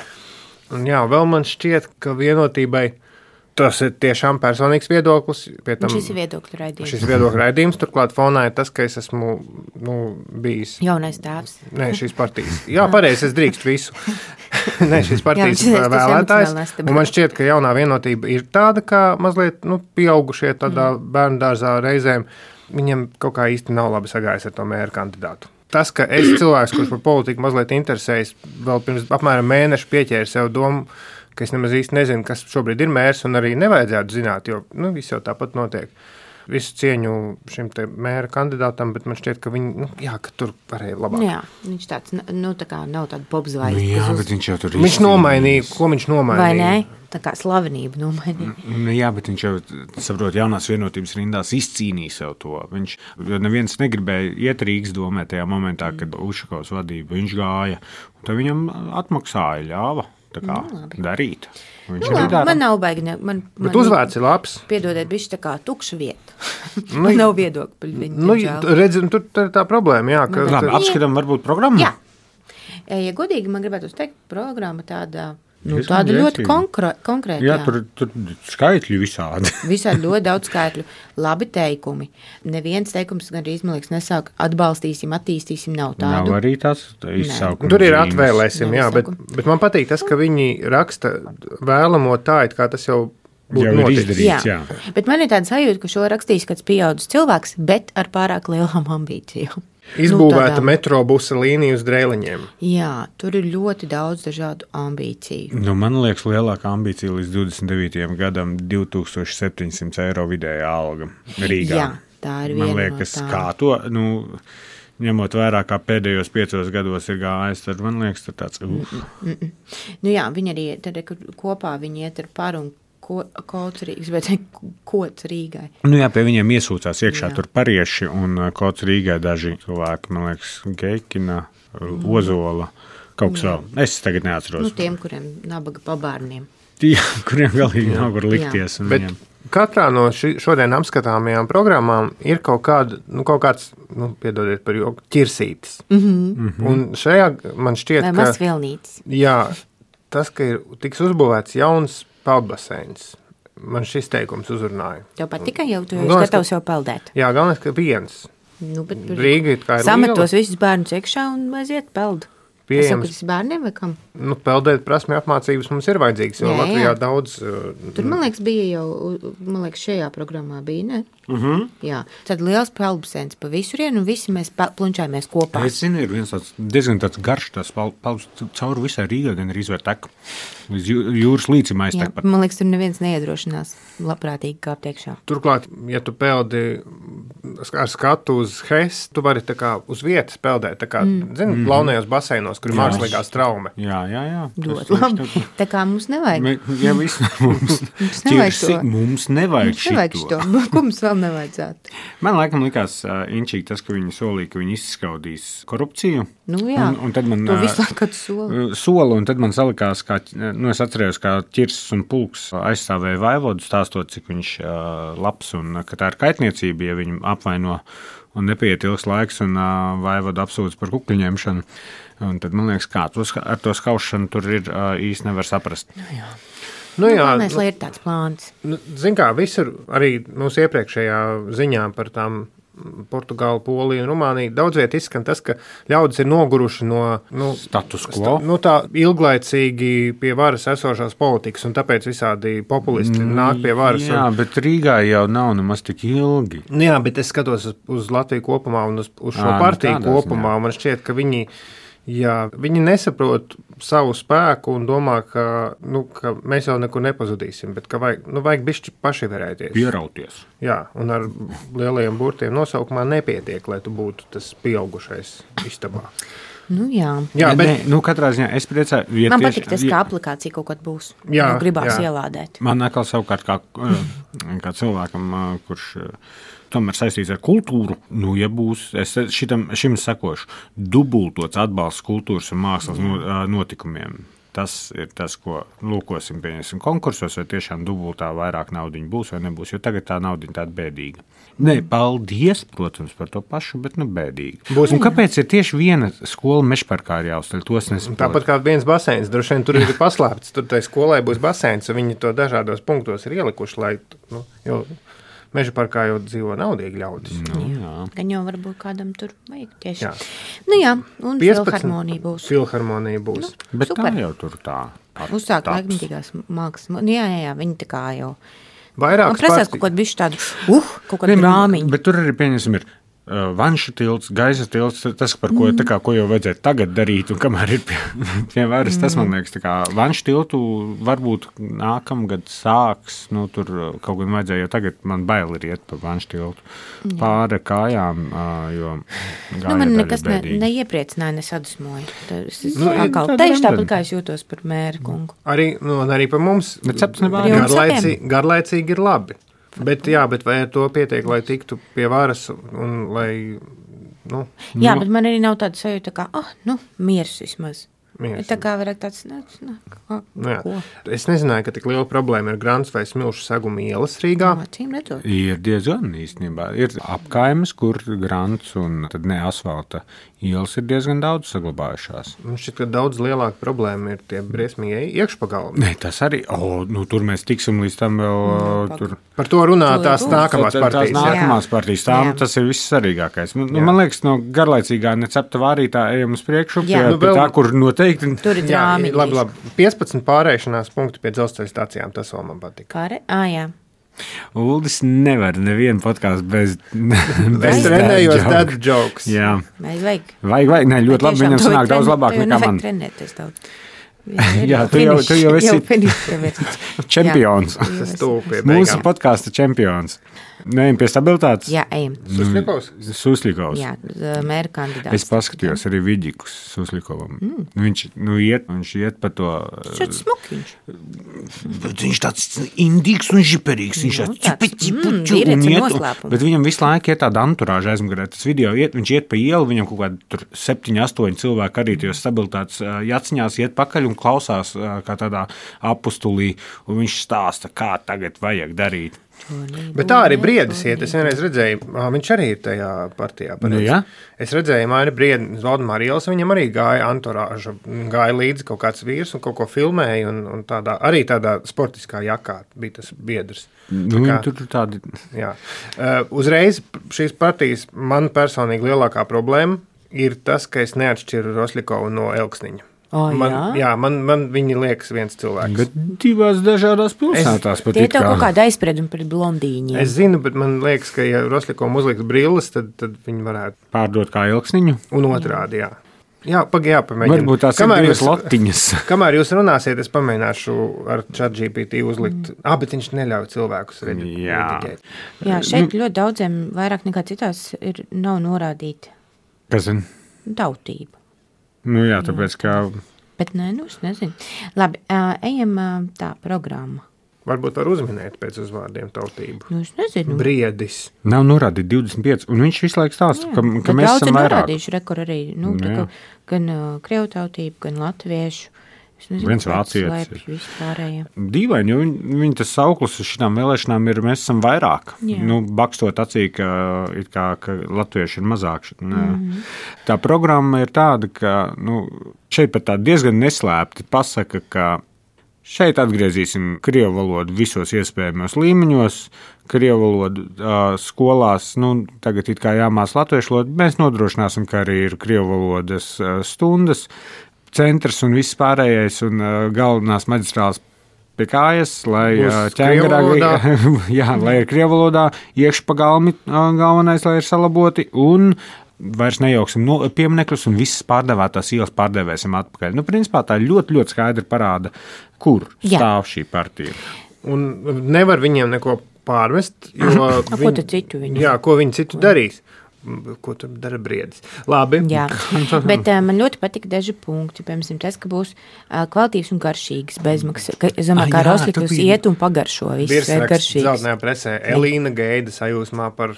Un vēl man šķiet, ka vienotībai tas ir tiešām personīgs viedoklis. Šis ir viedokļu raidījums. Šis viedokļu raidījums, turklāt fonā ir tas, ka es esmu bijis... Jaunais tēvs. Nē, šīs partijas. Jā, pareizi, es drīkst visu. Nē, šīs partijas vēlētājs. Un man šķiet, ka jaunā vienotība ir tāda, kā mazliet pieaugušie tādā bērnu dārzā reizēm. Viņiem kaut kā īsti nav labi sagājis ar to mēra kandidātu. Tas, ka es cilvēks, kurš par politiku mazliet interesējas, vēl pirms apmēram mēneša pieķēru sev domu, ka es nemaz īsti nezinu, kas šobrīd ir mērs, un arī nevajadzētu zināt, jo viss jau tāpat notiek. Visu cieņu šim te mēra kandidātam, bet man šķiet, ka ka tur varēja labāk. Jā, viņš tāds, tā kā nav tāda popzvaigzne. Jā, bet viņš jau tur viņš nomainīja, ko viņš nomainīja? Vai ne? Tā kā slavenību nomainīja. Jā, bet viņš jau, saprot, jaunās vienotības rindās izcīnīja sev to. Jo neviens negribēja iet Rīgas domē tajā momentā, kad Ušakovs vadība, viņš gāja, un tad viņam atmaksāja, ļāva. Darīt. Man nav baigi. Bet uzvārds ir labs. Piedodiet, bišķi tā kā tukša vieta. Man nav viedokļi. Redzi, tur ir tā problēma, jā. Labi, apskatām varbūt programmu? Jā. Ja godīgi, man gribētu teikt, programma tāda... tāda ļoti konkrēta. Jā, tur skaitļi visādi. Visādi ļoti daudz skaitļu. Labi teikumi. Neviens teikums gandrīz, man liekas, nesāk atbalstīsim, attīstīsim, nav tādu. Nav arī tās izsaukums. Tur ir atvēlēsim, jā, bet man patīk tas, ka viņi raksta vēlamo tā, it kā tas jau būtu izdarīts. Jā. Bet man ir tāda sajūta, ka šo rakstīs kāds pieaudzis cilvēks, bet ar pārāk lielām ambīcijām. Izbūvēta metrobusa līnija uz Dreiliņiem. Jā, tur ir ļoti daudz dažādu ambīciju. Man liekas, lielākā ambīcija līdz 29. gadam 2700 eiro vidējā alga Rīgā. Jā, tā ir viena. Man liekas, no kā to, ņemot vērā, kā pēdējos 5 gados ir gājis, tad man liekas, tad tāds... Jā, viņi arī tad, kopā viņi iet ar paru un Kots Rīgai. Jā, pie viņiem iesūcās iekšā tur parieši un Kots Rīgai daži cilvēki, man liekas, Geikina, Ozola, kaut kas vēl. Es tagad neatceros. Tiem, kuriem nabaga pa bērniem. Jā, kuriem galīgi nav kur likties. Bet katrā no šodien apskatāmajām programmām ir kaut kāds, piedodiet par joku, ķirsītis. Un šajā man šķiet, vai mazvilnītis. Jā, tas, ka ir tiks uzbūvēts jauns peldbaseins. Man šis teikums uzrunāja. Tev patika jau, tu esi gatavs jau peldēt. Jā, galvenais, ka viens. Rīga ir kā ir sametos visus bērnus iekšā un aiziet peld. Es saku, tas ir bērniem vai kam? Peldēt prasmi apmācības mums ir vajadzīgs, jo Latvijā daudz... Tur, man liekas, bija jau, šajā programmā bija, ne? Jā, tad liels peldbaseins pa visurienu, un visi mēs plunčājamies kopā. Es zinu, ir viens diezgan garš, tas peldus cauri visai Rīgai, gan arī izvērt teku. Līdz jūras līcim aiztek pat. Man liekas, tur neviens neiedrošinās labprātīgi kāpt iekšā. Turklāt, ja tu peldi ar skatu uz HES, tu vari tā kā uz vietas peldēt, tā kā, zini, plaunajos baseinos, kur ir mākslīgā straume. Jā. Ļoti labi. Tā kā mums nevajag. Jā, viss mums nevajag šito. Ko mums vēl nevajadzētu? Man laikam likās inčīgi tas, ka viņi solīja, ka viņi izskaudīs korupciju. Nu jā, un tad man, to visu laiku soli, un tad man salikās, kā, es atcerējos, kā Ķirsis un Pulks aizstāvēja Vaivodu, stāstot, cik viņš labs un ka tā ir kaitniecība, ja viņu apvaino un nepieiet ilgs laiks un Vaivodu apsūdz par kukļņemšanu. Un tad man liekas, kā ar to skaušanu tur ir īsti nevar saprast. Nu jā, lai ir tāds plāns. Zin kā, visur arī mūsu iepriekšējā ziņā par tām Portugālu, Poliju un Rumāniju daudz viet izskan tas, ka ļaudis ir noguruši no status quo. Tā ilglaicīgi pie varas esošās politikas, un tāpēc visādi populisti nāk pie varas. Jā, bet Rīgā jau nav nemaz tik ilgi. Jā, bet es skatos uz Latviju kopumā un uz šo partiju kopumā, un man šķiet, ka viņi nesaprot savu spēku un domā, ka mēs jau nekur nepazudīsim, bet ka vajag bišķi pašiverēties. Pierauties. Jā, un ar lielajiem burtiem nosaukumā nepietiek, lai tu būtu tas pieaugušais istabā. Jā, bet katrā ziņā es priecāju. Man patīk tas, kā aplikācija kaut kad būs. Gribās ielādēt. Man atkal savukārt kā cilvēkam, kurš tomēr saistīts ar kultūru, ja būs, es šim sekošu, dubultots atbalsts kultūras un mākslas notikumiem. Tas ir tas, ko lūkosim, pieņemsim konkursos, vai tiešām dubultā vairāk naudiņu būs vai nebūs, jo tagad tā naudiņa tāda bēdīga. Nē, paldies, protams, par to pašu, bet bēdīgi. Un kāpēc ir tieši viena skola Mežparkā ir jāuzceļ? Tos nesaprotu. Tāpat kā viens baseins, droši vien tur ir paslēpts, tur tai skolai būs baseins, un viņi to dažādos punktos ir ielikuši, lai, Mežparkā jau dzīvo naudīgi ļaudis. Gan jau varbūt kādam tur vajag tieši. Un filharmonija būs. Bet super. Tā jau tur tā. Uzsākt laikmatīgās mākslas. Jā, viņi tā kā jau. Vairākas man prasās kaut kādu bišķi tādu, kaut kādu drāmiņu. Bet tur arī, pieņemsim, ir Vanša tilts, gaisa tilts, tas, par ko jau vajadzētu tagad darīt, un kamēr ir pie varas, tas man liekas, Vanša tiltu varbūt nākamgad sāks, tur kaut gan vajadzēja, jo tagad man bail ir iet pa Vanša tiltu pāri kājām, jo gāja man nekas neiepriecināja, nesadusmoja. Tieši tāpat, kā es jūtos par mēri kungu. Arī par mums garlaicīgi ir labi. Bet vai ar to pietiek, lai tiktu pie varas un lai, Jā, bet man arī nav tāda sajūta, kā, miers vismaz. Tā kā varētu tāds, ko? Es nezināju, ka tik liela problēma ir Grants vai Smilšu Saguma ielas Rīgā. Ir diezgan īstenībā. Ir apkaimes, kur Grants un tad ne asfalta ielas ir diezgan daudz saglabājušās. Man šķiet, ka daudz lielāka problēma ir tie briesmīgie iekšpagalmi. Nē, tas arī, tur mēs tiksim līdz tam vēl tur. Par to runā tās nākamās partijas. Tās nākamās partijas, tas ir viss svarīgākais. Man liekas, no garlaicīgā necepta vārītā ejam uz priekšu, pie tā, kur noteikti. Tur ir drāmi. Labi. 15 pārēšanās punkti pie dzelzceļa stācijām, tas vēl man patika. Jā. Uldis nevar nevienu podkāstu bez trenējos dad jokes. Jā. Vajag. Ne, ļoti labi, viņam sanāk daudz labāk nekā man. Trenēties daudz. Jā, tu jau esi čempions. Mūsu podkāsta čempions. Neejam pie stabilitātes? Jā, ejam. Suslikovs. Jā, mēra kandidāts. Es paskatījos arī Viģikus Suslikovam. Viņš iet pa to. Šāds smukiņš. Viņš tāds indīgs un žiperīgs. Viņš tāds bet viņam visu laiku ir tāda anturāža aizmugurē. Tas video viņš iet pa ielu, viņam kaut kādi 7-8 cilvēki arī tajos stabilitātes jaciņās iet pakaļ un klausās kā tādā apustulī, un viņš stāsta, kā tagad vajag darīt. Bet tā arī Briedis iet. Es vienreiz redzēju, viņš arī ir tajā partijā. Es redzēju Mairi Briedi, Valdemāra ielas, viņam arī gāja anturāža, gāja līdzi kaut kāds vīrs un kaut ko filmēja, un arī tādā sportiskā jakā bija tas biedrs. Tur tādi. Jā. Uzreiz šīs partijas man personīgi lielākā problēma ir tas, ka es neatšķiru Roslikovu no Elksniņa. Man viņi liekas viens cilvēks. Bet divās dažādās pilsētās pat tie tev kaut kāda aizsprieduma pret blondīņiem. Es zinu, bet man liekas, ka ja Rosļakom uzlikt brilles, tad viņi varētu pārdot kā ilgsniņu. Un otrādi, jā. Jā, jāpamēģina. Varbūt tās ir divas lotiņas. Kamēr jūs runāsiet, es pamēģināšu ar ChatGPT uzlikt. Bet viņš neļauj cilvēkus rediģēt. Jā, šeit ļoti daudziem vairāk nekā citās nav norādīti. Kas ir? Tautība. Jā, tāpēc kā... Bet es nezinu. Labi, ejam tā programma. Varbūt var uzminēt pēc uzvārdiem tautību. Es nezinu. Briedis. Nav norādīt 25, un viņš visu laiku stāsta, ka mēs esam vairāk. Norādījuši rekur arī, gan krievu tautību, gan latviešu. Viens vācietis. Dīvaini, jo viņi tas sauklis uz šitām vēlēšanām ir, mēs esam vairāk. Bakstot acī, ka latvieši ir mazāk. Tā programma ir tāda, ka šeit pat tā diezgan neslēpti pasaka, ka šeit atgriezīsim krievu valodu visos iespējamos līmeņos, krievu valodu skolās, tagad it kā jāmāc latviešu valodu, mēs nodrošināsim, ka arī ir krievu valodas stundas, centrs un viss pārējais un galvenās maģistrāls pie kājas, lai lai ir krievu valodā, iekšpagalmi galvenais, lai ir salaboti un vairs nejauksim pieminekļus un visas pārdevētās ielas pārdevēsim atpakaļ. Principā tā ļoti, ļoti skaidri parāda, kur stāv šī partija. Un nevar viņiem neko pārmest, jo ko tad citu viņi? Jā, ko viņi citu darīs. Ko tur dara briedis. Labi. Jā, bet man ļoti patika daži punkti. Piemēram, tas, ka būs kvalitīvs un garšīgs bezmaksas. Es domāju, kā Rosļikos iet un pagaršo viss. Virsraksts zeltnējā presē. Elīna gaida sajūsmā par...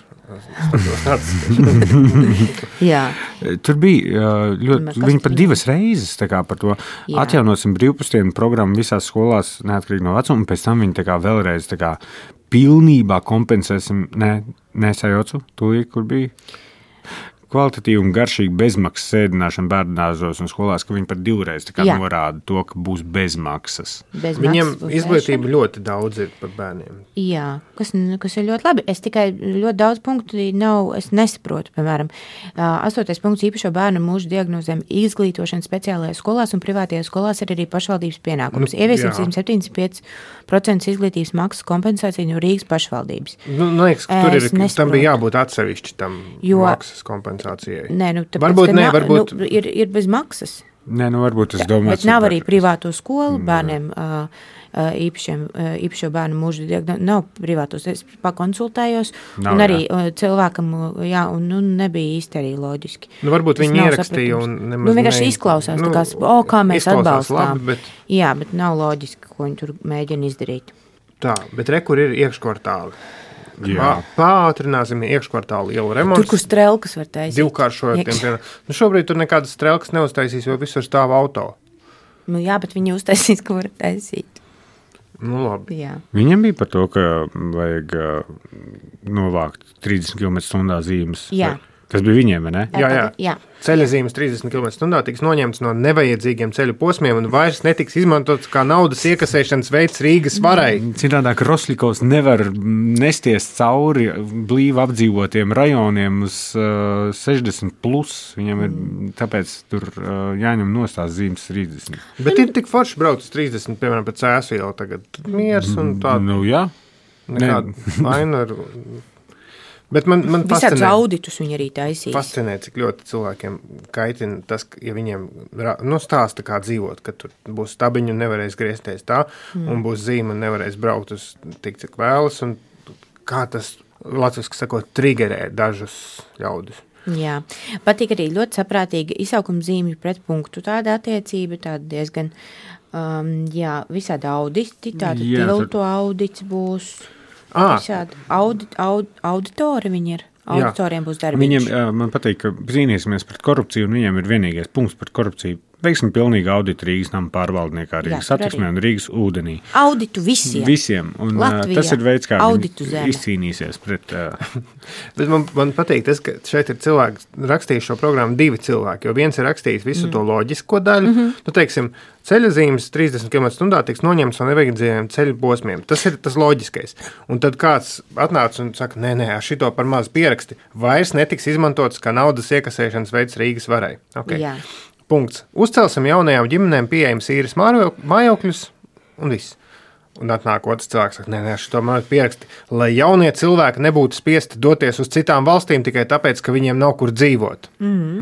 Jā. Tur bija ļoti... Viņi pat divas reizes par to atjaunosim brīvpusdienu programmu visās skolās neatkarīgi no vecuma, un pēc tam viņi vēlreiz pilnībā kompensēsim, nesajaucu tūlīt, kur bija kvalitatīva un garšīga bezmaksas sēdināšana bērnāzos un skolās, ka viņi pat divreiz norāda to, ka būs bezmaksas. Viņiem izglītība ļoti daudz ir par bērniem. Jā, kas ir ļoti labi. Es tikai ļoti daudz punktu es nesaprotu. Piemēram, 8. punkts īpašo bērnu mūža diagnozēm izglītošana speciālajās skolās un privātajās skolās ir arī pašvaldības pienākums. Ieviesim 75% izglītības maksas kompensāciju no Rīgas pašvaldības. Liekas, ka tur tam bija jābūt atsevišķi tam maksas kompensācijai. Nē, tāpēc, varbūt ir bez maksas. Nē, varbūt es domāju. Bet nav arī privāto skolu bērniem īpašo bērnu mūža diagnozi. Nav privātos. Es pakonsultējos un arī cilvēkam, nebija īsti arī loģiski. Varbūt viņi ierakstīja un nemaz vienkārši izklausās, kā mēs atbalstām. Labi, bet... Jā, bet nav loģiski, ko viņi tur mēģina izdarīt. Tā, bet kur ir iekškvartāli? Pātrināsim iekškvartālu ielu remontu. Tur, kur strelkas var taisīt. Divkāršojotiem. Šobrīd tur nekādas strelkas neuztaisīs, jo visur stāv auto. Jā, bet viņi uztaisīs, ko var taisīt. Labi. Jā. Viņam bija par to, ka vajag novākt 30 km/h zīmes. Jā. Tas bija viņiem, vai ne? Jā. Ceļa zīmes 30 km/h tiks noņemts no nevajadzīgiem ceļu posmiem un vairs netiks izmantots kā naudas iekasēšanas veids Rīgas varai. Citādāk Rosļikos nevar nesties cauri blīvi apdzīvotiem rajoniem uz 60+. Viņam ir tāpēc tur jāņem nostās zīmes 30. Bet ir tik forši brauc uz 30, piemēram, pēc Cēsu jau tagad miers un tāda. Jā. Nekāda vaina ar... Bet man visādus auditus viņi arī taisīs. Fascinē, cik ļoti cilvēkiem kaitina tas, ja viņiem stāsta, kā dzīvot, ka tur būs stabiņu un nevarēs griezties tā, un būs zīme un nevarēs braukt uz tik, cik vēlas, un kā tas, latviski sakot, trigerē dažus ļaudis. Jā, patīk arī ļoti saprātīga izsaukuma zīmju pret punktu tāda attiecība, tāda diezgan, visādi auditi, tāda tiltu audits būs. Visādi auditori viņi ir. Auditoriem būs darbiņš. Man patīk, ka cīnīsimies pret korupciju, un viņiem ir vienīgais punkts pret korupciju. Veiksim pilnīgi auditu Rīgas nama pārvaldniekā, Rīgas satiksmē un Rīgas ūdenī. Auditu visiem. Visiem. Un Latvijā, tas ir veids, kā viņi izcīnīsies pret... Bet man patīk tas, ka šeit ir cilvēki, rakstījis šo programmu 2 cilvēki, jo viens ir rakstījis visu to loģisko daļu. Teiksim, ceļa zīmes 30 km/h tiks noņemts no nevajadzīgiem ceļu posmiem. Tas ir tas loģiskais. Un tad kāds atnāca un saka, nē, šito par maz pieraksti. Vairs netiks izmantots kā naudas iekasēšanas veids Rīgas varai. Okay. Jā. Punkts. Uzcelsim jaunajām ģimenēm pieejams īres mājokļus un viss. Un atnāk otrs cilvēks, saka, nē, šo man pieraksti, lai jaunie cilvēki nebūtu spiesti doties uz citām valstīm tikai tāpēc, ka viņiem nav kur dzīvot.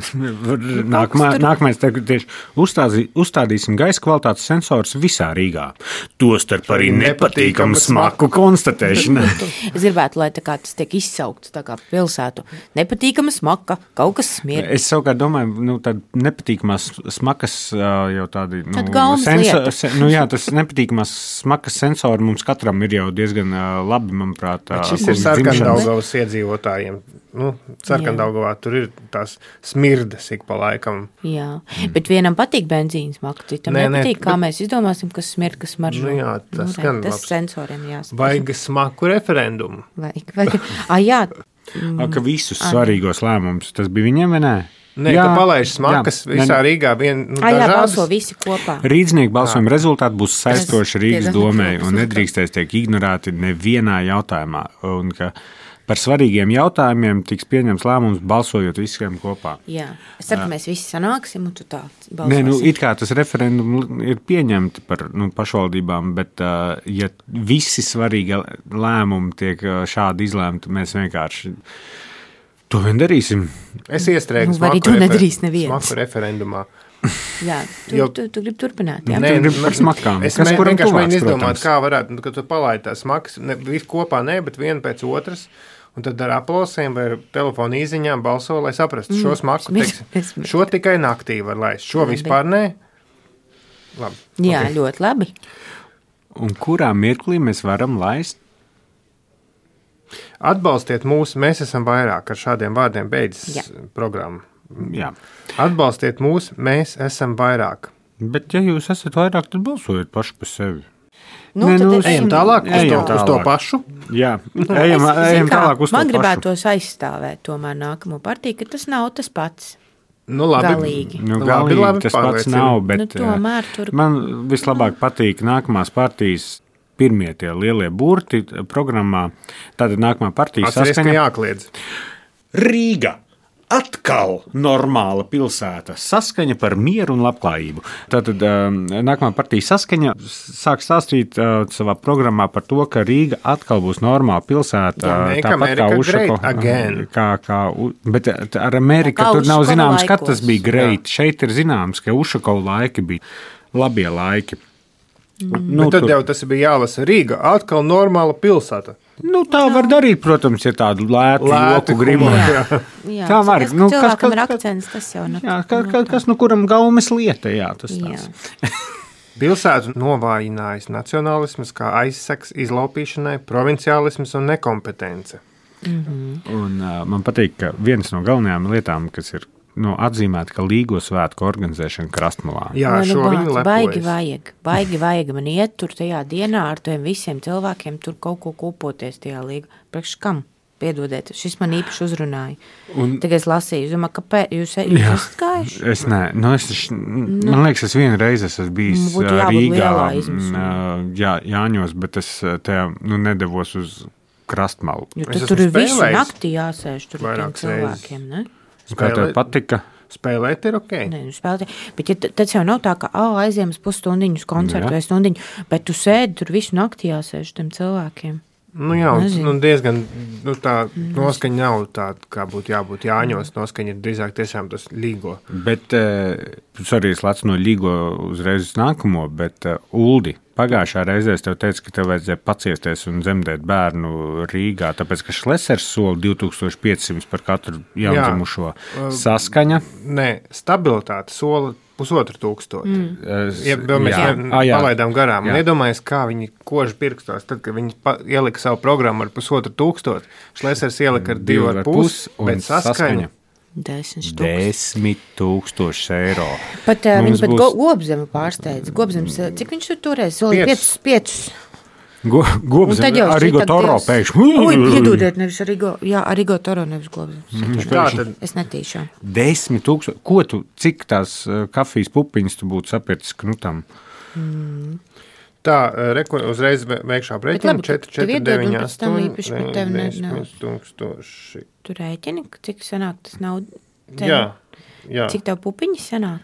Nākamais tieši uzstādīsim gaisa kvalitātes sensors visā Rīgā. Tostarp arī nepatīkamu smaku konstatēšana. Es gribētu, lai tā kā tas tiek izsaukts tā kā pilsētu. Nepatīkama smaka, kaut kas smierd. Es savukārt domāju, tāda nepatīkamās smakas jau tādi... Tad gaumas lieta. Tas nepatīkamās smakas sensori mums katram ir jau diezgan labi, manuprāt. Šis ir Sarkandaugavas iedzīvotājiem. Sarkandaugavā tur ir tās smirdas ik pa laikam. Jā, bet vienam patīk benzīns smaka, citam nepatīk, kā mēs izdomāsim, kas smird, kas maržo. Jā, tas gan tas sensoriem jāsaka. Vajag smaku referendumu. Vajag. Jā. Ka visus svarīgos lēmumus, tas bija viņiem, vai nē? Nē, ka palaiž smakas visā Rīgā dažādas. Balso visi kopā. Rīdznieku balsojuma rezultāti būs saistoši Rīgas domē un nedrīkstēs tiek ignorēti nevienā jautājumā. Un ka par svarīgiem jautājumiem tiks pieņems lēmums balsojot visiem kopā. Jā, es ceru, ka mēs visi sanāksim un tu tā balsosim. Nē, it kā tas referendum ir pieņemti par pašvaldībām, bet ja visi svarīgi lēmumi tiek šādi izlēmti, mēs vienkārši... To vien darīsim. Es iestrēgu smaku referendumā. Jā, tu gribi turpināt. Jā. Nē, par smakām. Es vienkārši mēģinu izdomāt, kā varētu, kad tu palaidi tās smakas, visu kopā ne, bet vienu pēc otras, un tad ar aplausiem vai ar telefonu īziņām balso, lai saprastu šo smaku. Šo tikai naktī var laist, šo vispār nē. Labi. Jā, ļoti labi. Un kurā mirklī mēs varam laist? Atbalstiet mūs, mēs esam vairāk, ar šādiem vārdiem beidzas programma. Jā. Atbalstiet mūs, mēs esam vairāk. Bet ja jūs esat vairāk, tad balsojiet paši par sevi. Ejam tālāk uz to pašu. Jā, ejam tālāk uz to pašu. Man gribētos aizstāvēt tomēr nākamo partiju, ka tas nav tas pats. Galīgi. Galīgi tas pats nav, bet tomēr tur... man vislabāk patīk nākamās partijas pirmie tie lielie burti programmā. Tātad nākamā partija saskaņa. Jākliedz. Rīga. Atkal normāla pilsēta. Saskaņa par mieru un labklājību. Tātad nākamā partija saskaņa sāk stāstīt savā programmā par to, ka Rīga atkal būs normāla pilsēta. Tāpat kā Ušako. Bet ar Ameriku tur nav zināms, kad tas bija great. Šeit ir zināms, ka Ušako laiki bija labie laiki. Bet tad jau tas bija jālasa Rīga, atkal normāla pilsēta. Tā var darīt, protams, ja tādu lētu joku gribu. Jā, tā var. Cilvēkam ir akcents, tas jau kas kuram gaumes lieta, jā, tas tās. Pilsētu novājinājis nacionālisms kā aizseks izlaupīšanai, provinciālisms un nekompetence. Un man patīk, ka viens no galvenajām lietām, kas ir atzīmēt, ka Līgo svētku organizēšana Krastmalā. Jā, šo viņi lepojas. Baigi vajag man iet tur tajā dienā ar tiem visiem cilvēkiem tur kaut ko kopoties tajā Līgo. Priekš kam? Piedodiet, šis man īpaši uzrunāja. Tagad es lasīju, domāju, kāpēc jūs esat gājuši? Es nē, man liekas, es vienu reizi esmu bijis Rīgā, Jāņos, bet es tajā nedevos uz Krastmalu. Tur ir visu naktī jāsēž tur tiem cilvēkiem, ne? Kā tev patika? Spēlēt ir ok. Nē, spēlēt. Bet tas jau nav tā, ka aiziem uz pusstundiņu koncertu vai stundiņu, bet tu sēdi tur visu naktī jāsēž tiem cilvēkiem. Diezgan tā noskaņa nav tāda, kā būtu jābūt Jāņos. Noskaņa ir drīzāk tiešām tas Līgo. Bet, sorry, es lācu no Līgo uzreiz uz nākamo, bet Uldi, pagājušā reizē es tev teicu, ka tev vajadzēja paciesties un dzemdēt bērnu Rīgā, tāpēc, ka Šlesers sola 2500 par katru jaundzimušo saskaņa. Nē, stabilitāte sola 1500. Mēs palaidām garām. Un iedomājies, kā viņi koži pirkstos. Tad, kad viņi ielika savu programmu ar 1500, Šlesers ielika ar 2,5, bet saskaņa 10,000 eiro. Pat Gobzema pārsteidz. Gobzems, cik viņš tur toreiz? 5. Gobzem, Arigo Toro pēkšņi. Piedodiet, nevis Arigo Toro, nevis Gobzems. Es netīšu. 10,000. Ko tu, cik tās kafijas pupiņas tu būtu sapircis knutam? Tā, uzreiz veikšu aprēķinu 4, 9, 8, 10 tūkstoši. Tu rēķini, cik sanāk tas nav? Jā. Cik tev pupiņas sanāk?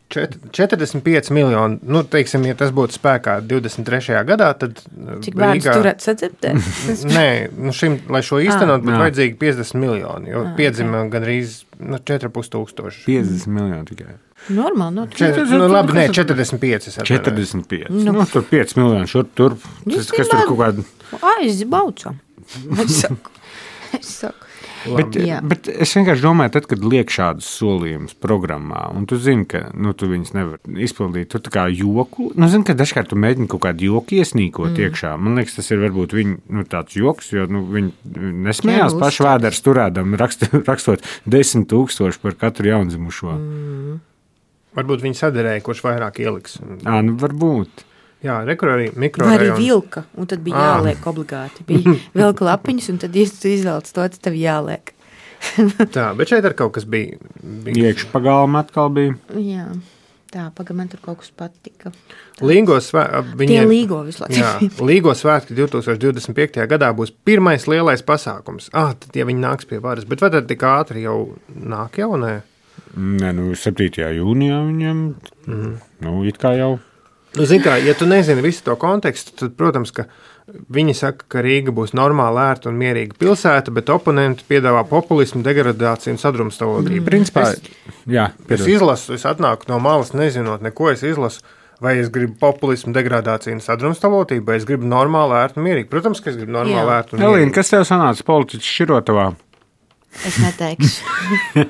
45 miljoni. Nu, teiksim, ja tas būtu spēkā 23. gadā, tad cik vārdus turētu sadzirdēt? Nē, lai šo īstenot, būtu vajadzīgi 50 miljoni, jo piedzima gandrīz 4,5 tūkstoši. 50 miljoni tikai. Normāli, labi, 45. 45. Tur 5 miljoni, šur, tur. Kas tur kaut kāda? Aizbaucam. Es saku. Bet es vienkārši domāju, tad, kad liek šādus solījumus programmā, un tu zini, ka tu viņus nevar izpildīt, tu tā kā joku, zini, ka dažkārt tu mēģini kaut kādu joku iesnīkot iekšā. Man liekas, tas ir varbūt viņu tāds joks, jo viņi nesmējās paši vēders turēdam, rakstot 10 000 par katru jaundzimušo. Varbūt viņi sadarēja, kurš vairāk ieliks. Varbūt. Jā, arī mikrorajonu. Vai arī vilka, un tad bija jāliek obligāti. Bija vilka lapiņas, un tad izvelc to, tad tev jāliek. Tā, bet šeit ar kaut kas bija. Iekš pagalma atkal bija. Jā, tā, man tur kaut kas patika. Līgo svētki. Tie līgo visu laiku. Jā, Līgo svētki 2025. gadā būs pirmais lielais pasākums. Tad, ja viņi nāks pie varas, bet vai tad tik ātri jau nāk jau, nē? Nē, 7. jūnijā viņam, it kā jau. Zini kā, ja tu nezini visu to kontekstu, tad, protams, ka viņi saka, ka Rīga būs normāli ērta un mierīga pilsēta, bet oponenti piedāvā populismu, degradāciju un sadrumstalotību. Principā, es izlasu, es atnāku no malas, nezinot neko, es izlasu, vai es gribu populismu, degradāciju un sadrumstalotību, vai es gribu normāli ērtu un mierīgu. Protams, ka es gribu normāli ērtu un mierīgu. Elīna, kas tev sanāca politiķis Širotavā? Es neteikšu.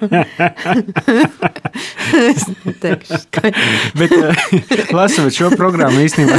Bet lasot šo programmu īstenībā.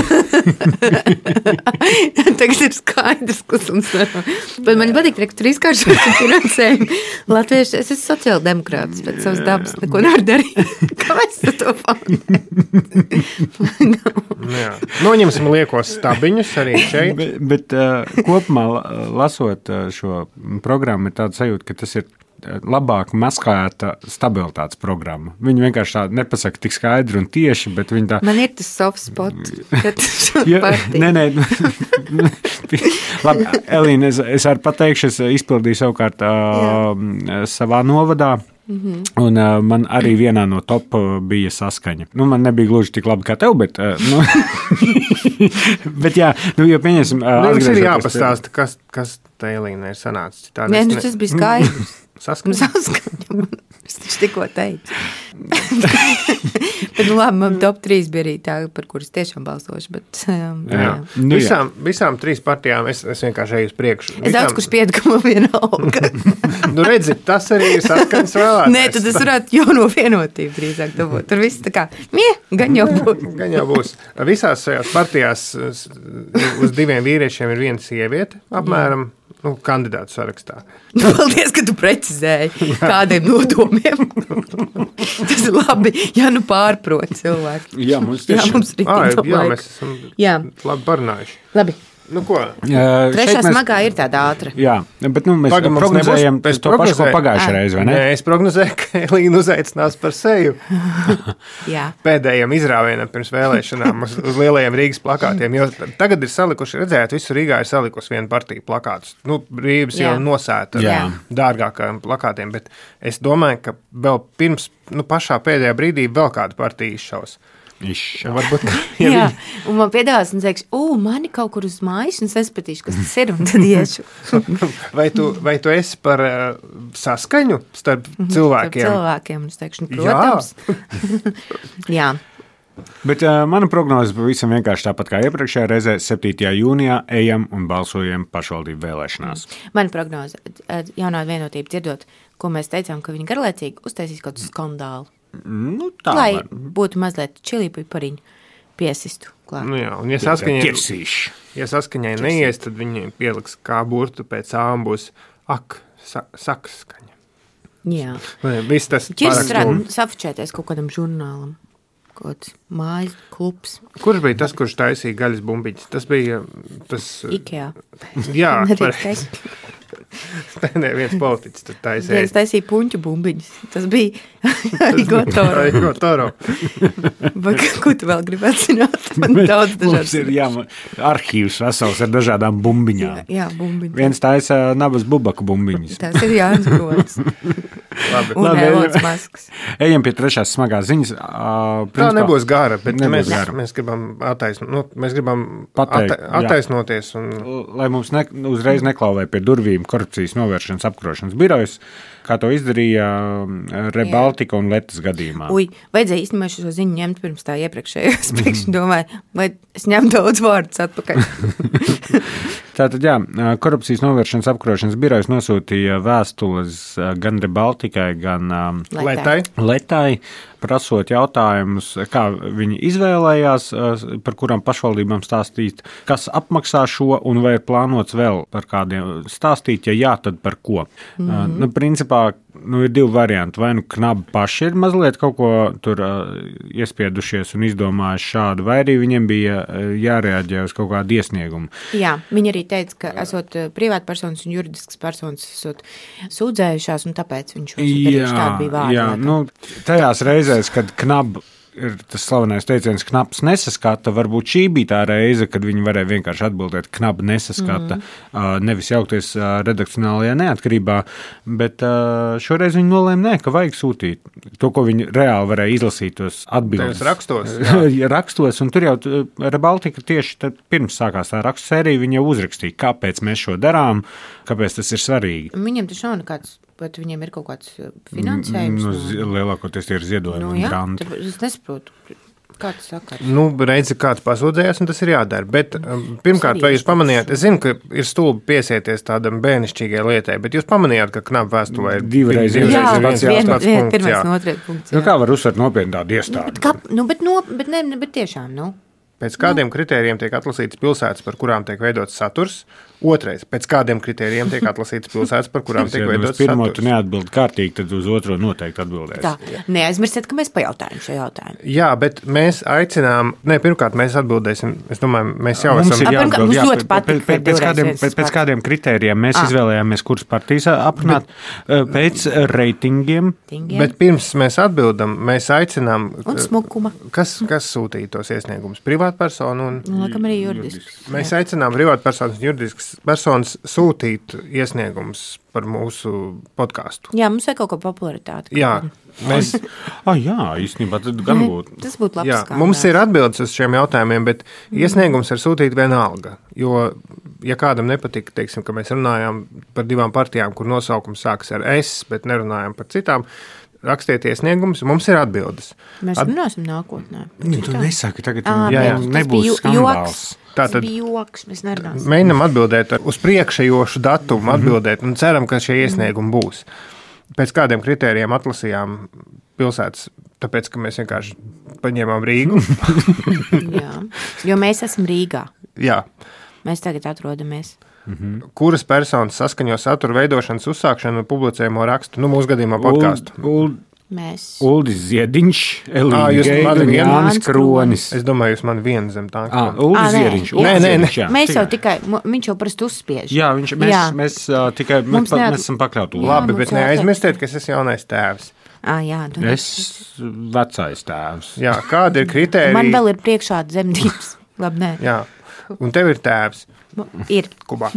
Tagad ir skaidrs, kas mums ir. Bet man patīk, ka tur izkāršot finansējumu. Latvieši, es esmu sociāldemokrāts, bet savas dabas neko nevar darīt. Kāpēc tu to fani? Noņemsim liekos stabiņus arī šeit. Bet kopumā lasot šo programmu ir tāda sajūta, ka tas ir labāk maskēta stabilitātes programma. Viņi vienkārši tā nepasaka tik skaidri un tieši, bet viņi tā... Man ir tas soft spot, kad Nē. Labi, Elīna, es arī pateikšu, es izpildīju savukārt savā novadā. Un man arī vienā no top bija saskaņa. Man nebija gluži tik labi kā tev, bet... bet jā, jo pieņemsim... Mums ir jāpastāsta, kas te Elīna ir sanācis. Nē, tas bija skaidrs. Saskaņa. Es taču tikko teicu. Bet, labi, man top 3 bija arī tā, par kuras tiešām balsošu. Bet, Visām 3 partijām es vienkārši eju uz priekšu. Es daudz, kurš piedakamo vienalga. Redzi, tas arī ir saskaņas vēlētājs. Nē, tad es varētu jauno vienotību drīzāk dabūt. Tur viss tā kā, gan jau būs. Gan jau būs. Visās šajās partijās uz 2 vīriešiem ir 1 sieviete, apmēram. Kandidātu sarakstā. Paldies, ka tu precizēji kādiem nodomiem. Tas ir labi, ja pārprot cilvēki. Jā, mums tieši. Mēs esam labi parunājuši. Labi. Ko? Trešā smagā ir tāda ātra. Jā, bet mēs prognozējam to pašu, ko pagājušajā reizē, vai ne? Nē, es prognozēju, ka Elīna uzaicinās par seju. Jā. Pēdējiem izrāvienam pirms vēlēšanām uz lielajiem Rīgas plakātiem, jo tagad ir salikuši, redzēt, visu Rīgā ir salikusi viena partija plakātus. Rības jau nosēta dārgākajiem plakātiem, bet es domāju, ka vēl pirms, pašā pēdējā brīdī vēl kāda partija izšaus. Varbūt, jā, un man piedāvās un teiks, mani kaut kur uz mājas, un es nesapratīšu, kas tas ir, un tad iešu. vai tu esi par saskaņu starp cilvēkiem? Starp cilvēkiem, es teikšu, protams. Jā. Bet mana prognoze pavisam vienkārši tāpat kā iepriekšējā reizē, 7. jūnijā ejam un balsojam pašvaldību vēlēšanās. Mana prognoze, jaunā vienotība dzirdot, ko mēs teicām, ka viņi garlaicīgi uztaisīs kaut kādu skandālu. Lai būtu mazliet čilīpi pariņu piesistu klāt. Un ja saskaņai neies, tad viņi pieliks kā burtu pēc ām būs sakskaņa. Jā. Viss tas Ķirs varētu safučēties kaut kādam žurnālam. Kaut mājas klubs. Kurš bija tas, kurš taisīja gaļas bumbiņas? Tas bija tas... Ikea. Jā, Nē, viens politiķis tur taisīja. Viens taisīja puņķu bumbiņas. Tas bija Aigo Toro. Ko tu vēl gribētu zināt? Man daudz dažādas. Mums ir arhīvs vesels ar dažādām bumbiņām. Jā, bumbiņas. Viens taisa Nabas Bubaku bumbiņas. Tas ir Jānis Grods. Un Elots Masks. Ejam pie trešās smagās ziņas. Tā nebūs gara, bet mēs gribam attaisnoties. Lai mums uzreiz neklauvē pie durvīm korupcijas novēršanas apkarošanas birojas, kā to izdarīja Rebaltika un Letas gadījumā. Vajadzēja īstenībā šo ziņu ņemt pirms tā iepriekšējos. Priekš domāju, vai es ņemu daudz vārdus atpakaļ. Tātad, korupcijas novēršanas apkarošanas birojas nosūtīja vēstules gan Rebaltikai, gan Letai, prasot jautājumus, kā viņi izvēlējās, par kurām pašvaldībām stāstīt, kas apmaksā šo un vai ir plānots vēl par kādiem stāstīt, ja jā, tad par ko. Principā, ir divi varianti. Vai knabi paši ir mazliet kaut ko tur iespiedušies un izdomājuši šādu, vai arī viņiem bija jārēģē uz kaut kādu iesniegumu. Jā, viņi arī teica, ka esot privātpersonas un juridiskas personas esot sūdzējušās, un tāpēc viņš tāda bija vārda. Jā, tajās reizēs, kad knabi ir tas slavenais teiciens, knabs nesaskata, varbūt šī bija tā reize, kad viņi varēja vienkārši atbildēt, knab nesaskata, nevis jaukties redakcionālajā neatkarībā, bet šoreiz viņi nolēma, ka vajag sūtīt to, ko viņi reāli varēja izlasīt tos atbildes. Rakstos, un tur jau Rebaltika tieši pirms sākās tā rakstu sērija, viņi jau uzrakstīja, kāpēc mēs šo darām, kāpēc tas ir svarīgi. Viņiem taču nav nekāds. Bet viņiem ir kaut kāds finansējums? Lielākoties tie ir ziedojumi un granti. Es nesaprotu, kā tas sakars. Redzi, kāds pasūdzējās, un tas ir jādara. Bet pirmkārt, vai jūs pamanījāt, es zinu, ka ir stulbi piesieties tādam bērnišķīgai lietai, bet jūs pamanījāt, ka knapu vēstulē ir divreiz pirmais un otrais punkts. Kā var uzsvert nopietni tādu iestādi? Bet tiešām, Pēc kādiem kritērijiem tiek atlasītas pilsētas, par kurām tiek veidots saturs? Otrais, pēc kādiem kritērijiem tiek atlasītas pilsētas, par kurām tiek veidots saturs? Pirmo tu neatbild kārtīgi, tad uz otro noteikti atbildēs. Tā, neaizmirstiet, ka mēs pajautājam šo jautājumu. Jā, bet mēs aicinām, pirmkārt mēs atbildēsim, es domāju, mēs jau esam. Pēc kādiem kritērijiem mēs izvēlējāmies, kuras partijas aprunāt pēc reitingiem. Bet pirms mēs atbildam, mēs aicinām. Un smukuma. Kas sūtīja tos iesniegumus? Privātpersonu un. Laikam arī juridisks. Mēs aicinām privātpersonas un juridiskas personas sūtīt iesniegumus par mūsu podcastu. Jā, mums ir kaut kā popularitāte. Jā, mēs. Īstenībā tad gan būtu. Tas būtu labs skandāls. Mums ir atbildes uz šiem jautājumiem, bet iesniegums ir sūtīt vienalga. Jo, ja kādam nepatika, teiksim, ka mēs runājām par divām partijām, kur nosaukums sākas ar S, bet nerunājām par citām, rakstiet iesniegumus, mums ir atbildes. Mēs runāsim nākotnē. Tu nesaki, tagad nebūs skandāls. Tātad bija joks, mēs nerunāsim. Mēģinam atbildēt uz priekšējošu datumu, atbildēt un ceram, ka šie iesniegumi būs. Pēc kādiem kritērijiem atlasījām pilsētas, tāpēc, ka mēs vienkārši paņēmām Rīgu. Jā, jo mēs esam Rīgā. Jā. Mēs tagad atrodamies. Kuras personas saskaņo satura veidošanas uzsākšanu un publicējumu rakstu? Mūsu gadījumā podcastu. Uldis Ziediņš, Elīna Jānis Kronis. Es domāju, jūs man vienu zem tā. Uldis Ziediņš. Nē. Mēs jau tikai, viņš jau parasti uzspiež. Jā, mēs tikai mēs esam pakļauti. Labi, bet neaizmirstiet, ka es esmu jaunais tēvs. Es vecais tēvs. Jā, kādi ir kritēriji? Man vēl ir priekšā dzemdības. Labi, nē. Jā, un tev ir tēvs. Ir. Kubā.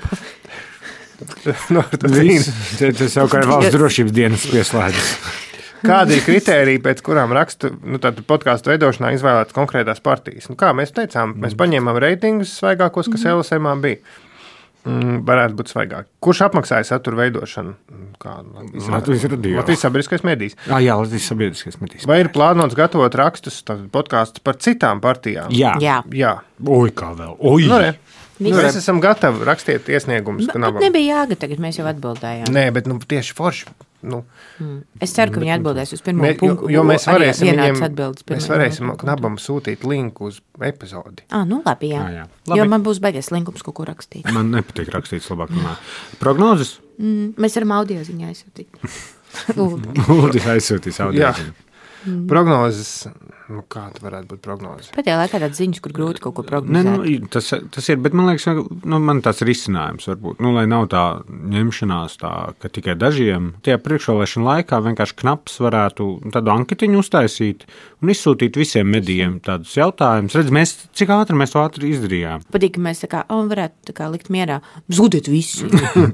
Tas savukārt valsts drošības dienas pieslēdzas. Kādi ir kritēriji, pēc kurām rakstu podkāstu veidošanā izvēlētas konkrētās partijas? Kā mēs teicām, mēs paņēmām reitingus svaigākos, kas LSM bija. Varētu būt svaigāk. Kurš apmaksāja satura veidošanu? Latvijas sabiedriskais medijs. Jā, Latvijas sabiedriskais medijs. Vai ir plānots gatavot rakstus, podkāstus par citām partijām? Jā. Oi, kā vēl? Mēs esam gatavi rakstīt iesniegumus. Nebija jāga tagad, mēs jau atbildējām. Nē, bet tieši forši. Es ceru, ka viņi atbildēs uz pirmo punktu. Jo mēs varēsim knabam sūtīt linku uz epizodi. Labi, jā. Jo man būs beigas linkums kaut ko rakstīt. Man nepatīk rakstīt labāk. Prognozes? Mēs varam audio ziņā aizsūtīt. Uldis aizsūtīs audio ziņu. Prognozes Kāda varētu būt prognoze? Pēdējā laikā tāds ziņas, kur grūti kaut ko prognozēt. Tas ir, bet man liekas, man tāds risinājums varbūt, lai nav tā ņemšanās tā, ka tikai dažiem tajā priekšvēlēšana laikā vienkārši knaps varētu tādu anketiņu uztaisīt un izsūtīt visiem medijiem tādus jautājumus. Redz, cik ātri mēs to ātri izdarījām. Patīk, ka mēs varētu likt mierā, zudiet visi.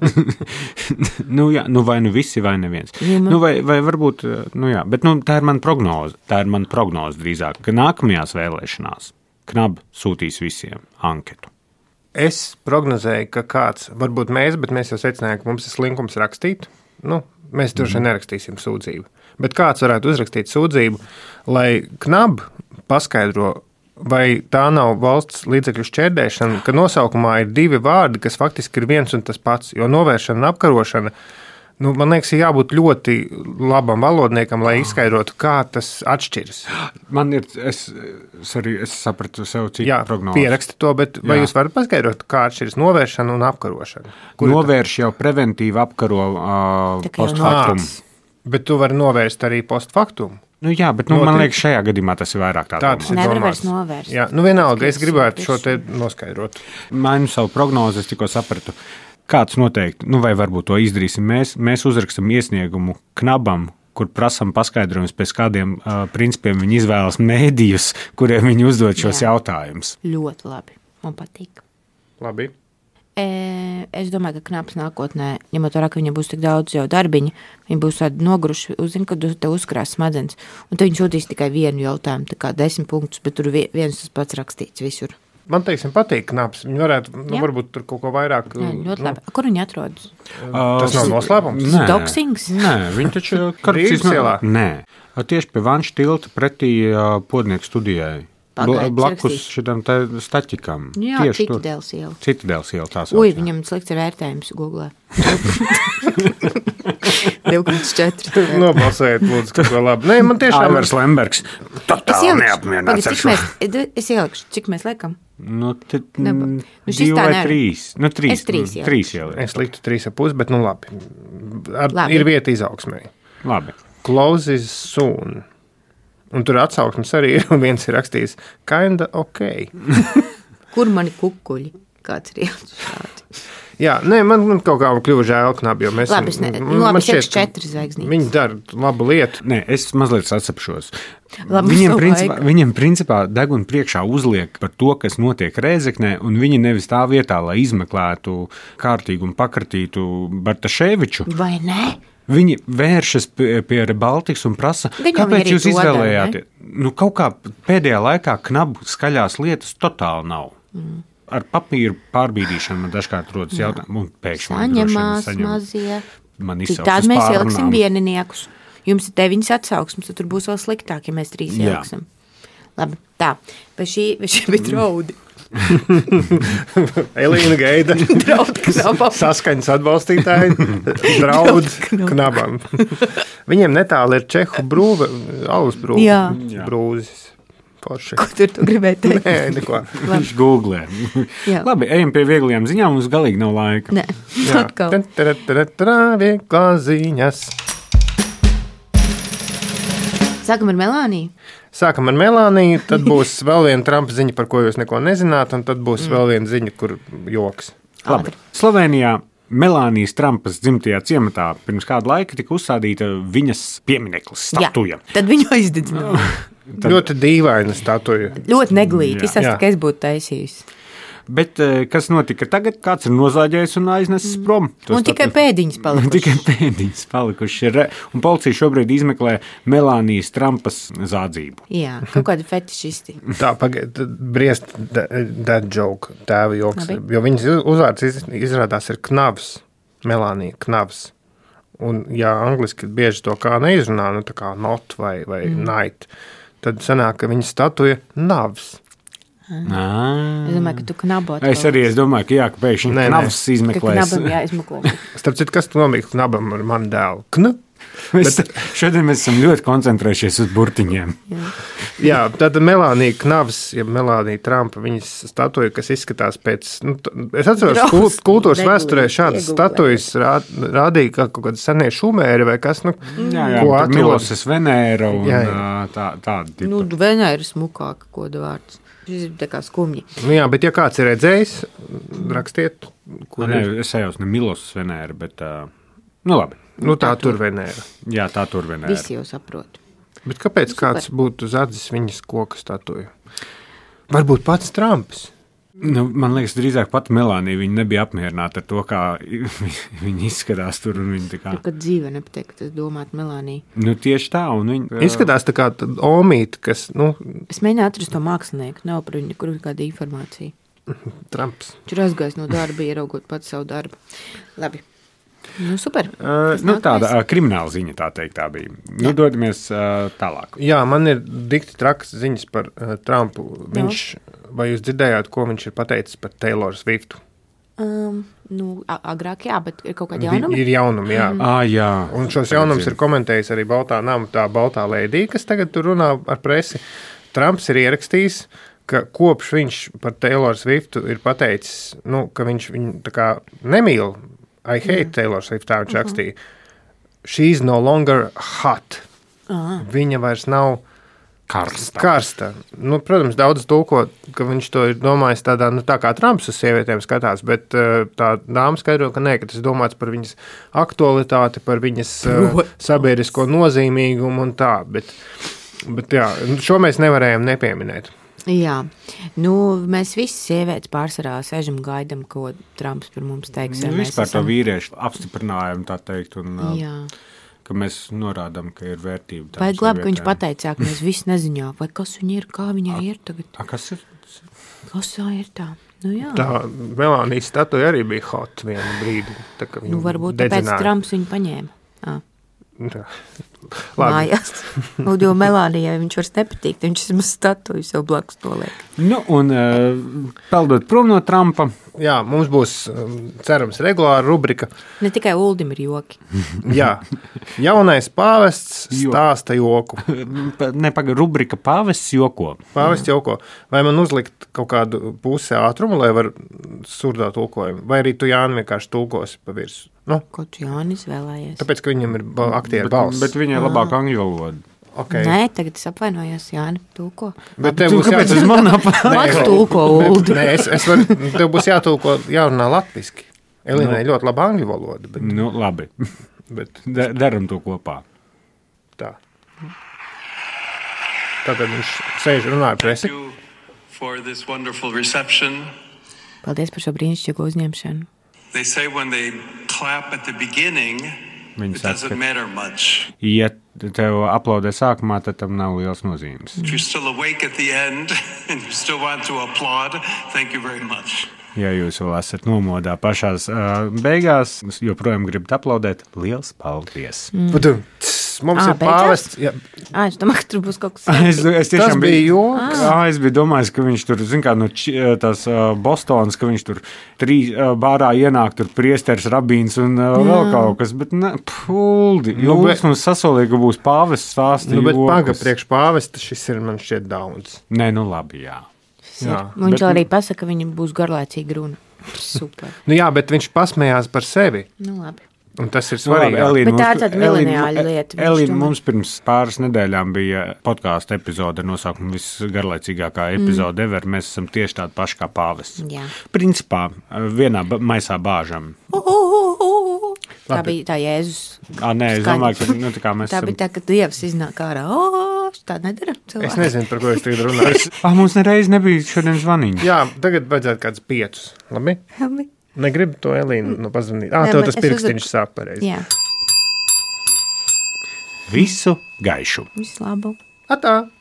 Vai visi, vai neviens. Vai varbūt, bet tā ir mana prognoze. Tā ir mana prognoze drīzāk, ka nākamajās vēlēšanās KNAB sūtīs visiem anketu. Es prognozēju, ka kāds, varbūt bet mēs jau secinājām, ka mums ir slinkums rakstīt. Mēs tur nerakstīsim sūdzību. Bet kāds varētu uzrakstīt sūdzību, lai KNAB paskaidro, vai tā nav valsts līdzekļu šķērdēšana, ka nosaukumā ir 2 vārdi, kas faktiski ir viens un tas pats, jo novēršana un apkarošana, man liekas, ir jābūt ļoti labam valodniekam, lai izskaidrotu, kā tas atšķiras. Es sapratu sev citu prognozi. Pieraksti to, bet vai jūs varat paskaidrot, kā atšķiras novēršana un apkarošana? Novērš jau preventīvi apkaro postfaktum. Bet tu vari novērst arī postfaktum. Bet man liekas, šajā gadījumā tas ir vairāk tāds. Nevar vairs novērst. Vienalga, es gribētu šo te noskaidrot. Mainu savu prognozi, es tikko sapratu. Kāds noteikti, vai varbūt to izdarīsim mēs uzrakstam iesniegumu KNABam, kur prasam paskaidrojumus, pēc kādiem principiem viņi izvēlas mēdījus, kuriem viņi uzdod šos jautājumus. Ļoti labi, man patīk. Labi. Es domāju, ka KNABs nākotnē, ņemot vērā, ka viņam būs tik daudz jau darbiņa, viņi būs tādi nogruši, uzzina, ka te uzkrās smadzenes, un tad viņi sūtīs tikai vienu jautājumu, tā kā 10 punktus, bet tur viens tas pats rakstīts visur. Man patīk KNABs. Viņi varētu, varbūt tur kaut ko vairāk. Ļoti labi. Kur viņi atrodas? Tas nav noslēpums? Doksings? Nē, viņi taču Rīgas ielā. Nē, tieši pie Vanša tilta pretī Podnieku studijai. Blakus šitam te staķikam. Jā, Citadēls iela. Citadēls iela tās. Viņam slikts ir vērtējums Google. 2,4. Nobalsojiet, lūdzu, kaut ko labi. Nē, man tiešām Aivars Lembergs. Totāli neapmierināts ar šo. Es ielikšu, cik mēs liekam? 2 vai 3. 3 jau. Es liktu 3,5, bet labi. Ir vieta izaugsmē. Labi. Close is soon. Un tur atsauksmes arī ir, un viens ir rakstījis kinda ok. Kur mani kukuļi? Kāds ir jāatšādi? Jā, man kaut kā kļuva žēl KNAB, jo mēs... Labi, es teikšu 4 zvaigznītes. Viņi dara labu lietu. Nē, es mazliet atsapšos. Viņiem principā deguna priekšā uzliek par to, kas notiek Rēzeknē, un viņi nevis tā vietā, lai izmeklētu kārtīgu un pakratītu Bartaševiču. Vai ne? Viņi vēršas pie Baltikas un prasa, kāpēc jūs izvēlējāties? Kaut kā pēdējā laikā KNAB skaļās lietas totāli nav. Ar papīru pārbīdīšanu man dažkārt rodas jautājumu, un pēkšņi saņemās mazie. Cik tādu mēs ieliksim vieniniekus. Jums ir 9 atsauksmes, tad tur būs vēl sliktāk, ja mēs 3 ieliksim. Labi, tā. Vai šī bija draudi? Elīna gaida. Saskaņas atbalstītāji. Draud KNABam. Viņiem netāli ir Čehu brūve, alus brūve. Jā. Brūzis. Porši. Ko tu gribēji teikt? Nē, neko. Viņš googlē. Labi, ejam pie vieglajām ziņām, mums galīgi nav laika. Nē, atkal. Vieglās ziņas. Sākam ar Melāniju. Sākam ar Melāniju, tad būs vēl viena Trumpa ziņa, par ko jūs neko nezināt, un tad būs vēl viena ziņa, kur joks. Labi. Slovenijā Melānijas Trumpas dzimtajā ciematā pirms kāda laika tika uzstādīta viņas piemineklis, statuja. Jā, tad viņu aizdedzināja. Ļoti dīvaina statuja. Ļoti neglīti, izsaka, ka es būtu taisījis. Bet kas notika tagad? Kāds ir nozāģējis un aiznesis prom? Un tikai pēdiņas palikuši. Tikai pēdiņas palikuši. Un policija šobrīd izmeklē Melānijas Trumpas zādzību. Jā, kaut kādi fetišisti. Tā, pagaid, briest that joke, tēva joks. Labi. Jo viņas uzvārds izrādās ir Knavs. Melānija Knavs. Un ja angliski bieži to kā neizrunā, tā kā not vai night, tad sanāk, ka viņa statuja Navs. Es domāju, ka tu knabot. Es domāju, ka pēkšņi Knavs izmeklēs. Ka knabam jāizmeklē. Starp citu, kas tu nomīk Knabam ar mani dēlu? Šodien mēs esam ļoti koncentrējušies uz burtiņiem. Jā, tad Melānija Knavs, ja Melānija Trumpa, viņas statuja, kas izskatās pēc... es atceros, kultūras vēsturē šādas statujas rādīja kaut kādi senie šumēri vai kas, jā, Miloses Venēra un tāda tipa. Venēra smukāka, koda vārds. Šis ir tā kā skumji. Jā, bet ja kāds ir redzējis, rakstiet. Es ejos ne Miloses Venēra, bet labi. Tā tur Venēra. Jā, tā tur Venēra. Visi jau saprot. Bet kāpēc kāds būtu zadzis viņas koka statuju? Varbūt pats Trumps. Man liekas, drīzāk pat Melānija, viņa nebija apmierināta ar to, kā viņa izskatās tur. Tur, kad dzīve nepatīk, tas domāt Melānija. Tieši tā. Viņa izskatās tā kā omīte, kas... Es mēģināju atrast to mākslinieku, nav par viņu, kur ir kāda informācija. Trumps. Viņš ir aizgājis no darba, ieraugot pats savu darbu. Labi. Super. Tāda krimināla ziņa, tā teikt, tā bija. Dodamies tālāk. Jā, man ir dikti trakas ziņas par Trumpu. Vai jūs dzirdējāt, ko viņš ir pateicis par Taylor Swiftu? Agrāk, jā, bet ir kaut kādi jaunumi? Ir jaunumi, jā. Jā. Un šos jaunumus ir komentējis arī Baltā nama, tā Baltā lēdija, kas tagad tur runā ar presi. Trumps ir ierakstījis, ka kopš viņš par Taylor Swiftu ir pateicis, ka viņš viņu tā kā nemīl. I hate Taylor Swift, tā viņš rakstīja. She's no longer hot. Viņa vairs nav karsta. Protams, daudz tulko, ka viņš to ir domājis tādā, tā kā Trumps uz sievietēm skatās, bet tā dāma skaidro, ka nē, ka tas domāts par viņas aktualitāti, par viņas sabiedrisko nozīmīgumu un tā. Bet jā, šo mēs nevarējām nepieminēt. Jā, mēs visi sievietes pārsvarā sēžam gaidam, ko Trumps par mums teiks. Vispār to vīriešu apstiprinājam, tā teikt, un ka mēs norādām, ka ir vērtība. Vajag labi, ka viņš pateicā, ka mēs visi neziņā, vai kas viņa ir, kā viņa ir tagad. Kas ir? Kas tā ir tā? Jā. Tā Melānijas statuja arī bija hot vienu brīdi. Tā, varbūt tāpēc Trumps viņu paņēma. Mājās. Jo Melānijai viņš vairs nepatīk, viņš vismaz statuju sev blakus noliek. Un peldot prom no Trumpa. Jā, mums būs, cerams, regulāra rubrika. Ne tikai Uldim ir joki. Jā, jaunais pāvests stāsta joku. Rubrika pāvests joko. Pāvests joko. Vai man uzlikt kaut kādu pusi ātrumu, lai var surdā tulkojumu? Vai arī tu, Jāni, vienkārši tulkosi pa virsu? Ko tu, Jānis, vēlējies? Tāpēc, ka viņam ir aktiera balss. Bet viņai labāk angļu valoda. Okay. Nē, tagad es apvainojos, Jāni, tulko. Bet tev būs kāpēc uz mani Mans tulko, Uldu. Nē, tev būs jātulko, jārunā latviski. Elinai ļoti laba angļu valoda. Bet... labi. Bet daram to kopā. Tā. Tātad viņš sēž runā ar presi. Paldies par šo brīnišķīgo uzņemšanu. They say when they clap at the beginning, it doesn't matter much. Ja tev aplaudē sākumā, tad tam nav liels nozīmes. If you're still awake at the end and you still want to applaud, thank you very much. Ja jūs vēl esat nomodā pašās beigās, joprojām gribat aplaudēt, liels paldies. Mums ir pāvests. Es domāju, ka tur būs kaut kas Tas bija joks. Es biju domājis, ka viņš tur, zin kā, no tās Bostonas, ka viņš tur bārā ienāk, tur priesteris, rabīns un vēl kaut kas, bet ne, Uldi, jūs mums sasolīja, ka būs pāvests stāsti bet paga priekš pāvesta, šis ir man šķiet daudz. Nē, labi, jā. Viņš arī pasaka, ka viņam būs garlaicīga runa. Super. Jā, bet viņš pasmējās par sevi. Labi. Un tas ir svarīgi. Bet tā ir tāda mileniāļa lieta. Elīna, mums pirms pāris nedēļām bija podkāstu epizode ar nosaukumu visgarlaicīgākā epizode ever. Mēs esam tieši tādi paši kā pāvests. Jā. Principā vienā maisā bāžam. Tā bija tā Jēzus. Nē, es domāju, ka tā kā mēs tā bija tā, ka Dievs iznāk ārā. Tā nedara cilvēki. Es nezinu, par ko es tagad runāju. Mums nereiz nebija šodien zvaniņu. Jā, tagad vajadzētu kāds 5. Labi? Negribu to Elīnu pazvanīt. Tev tas pirkstiņš sāp pareizi. Jā. Visu gaišu. Visu labu. Atā!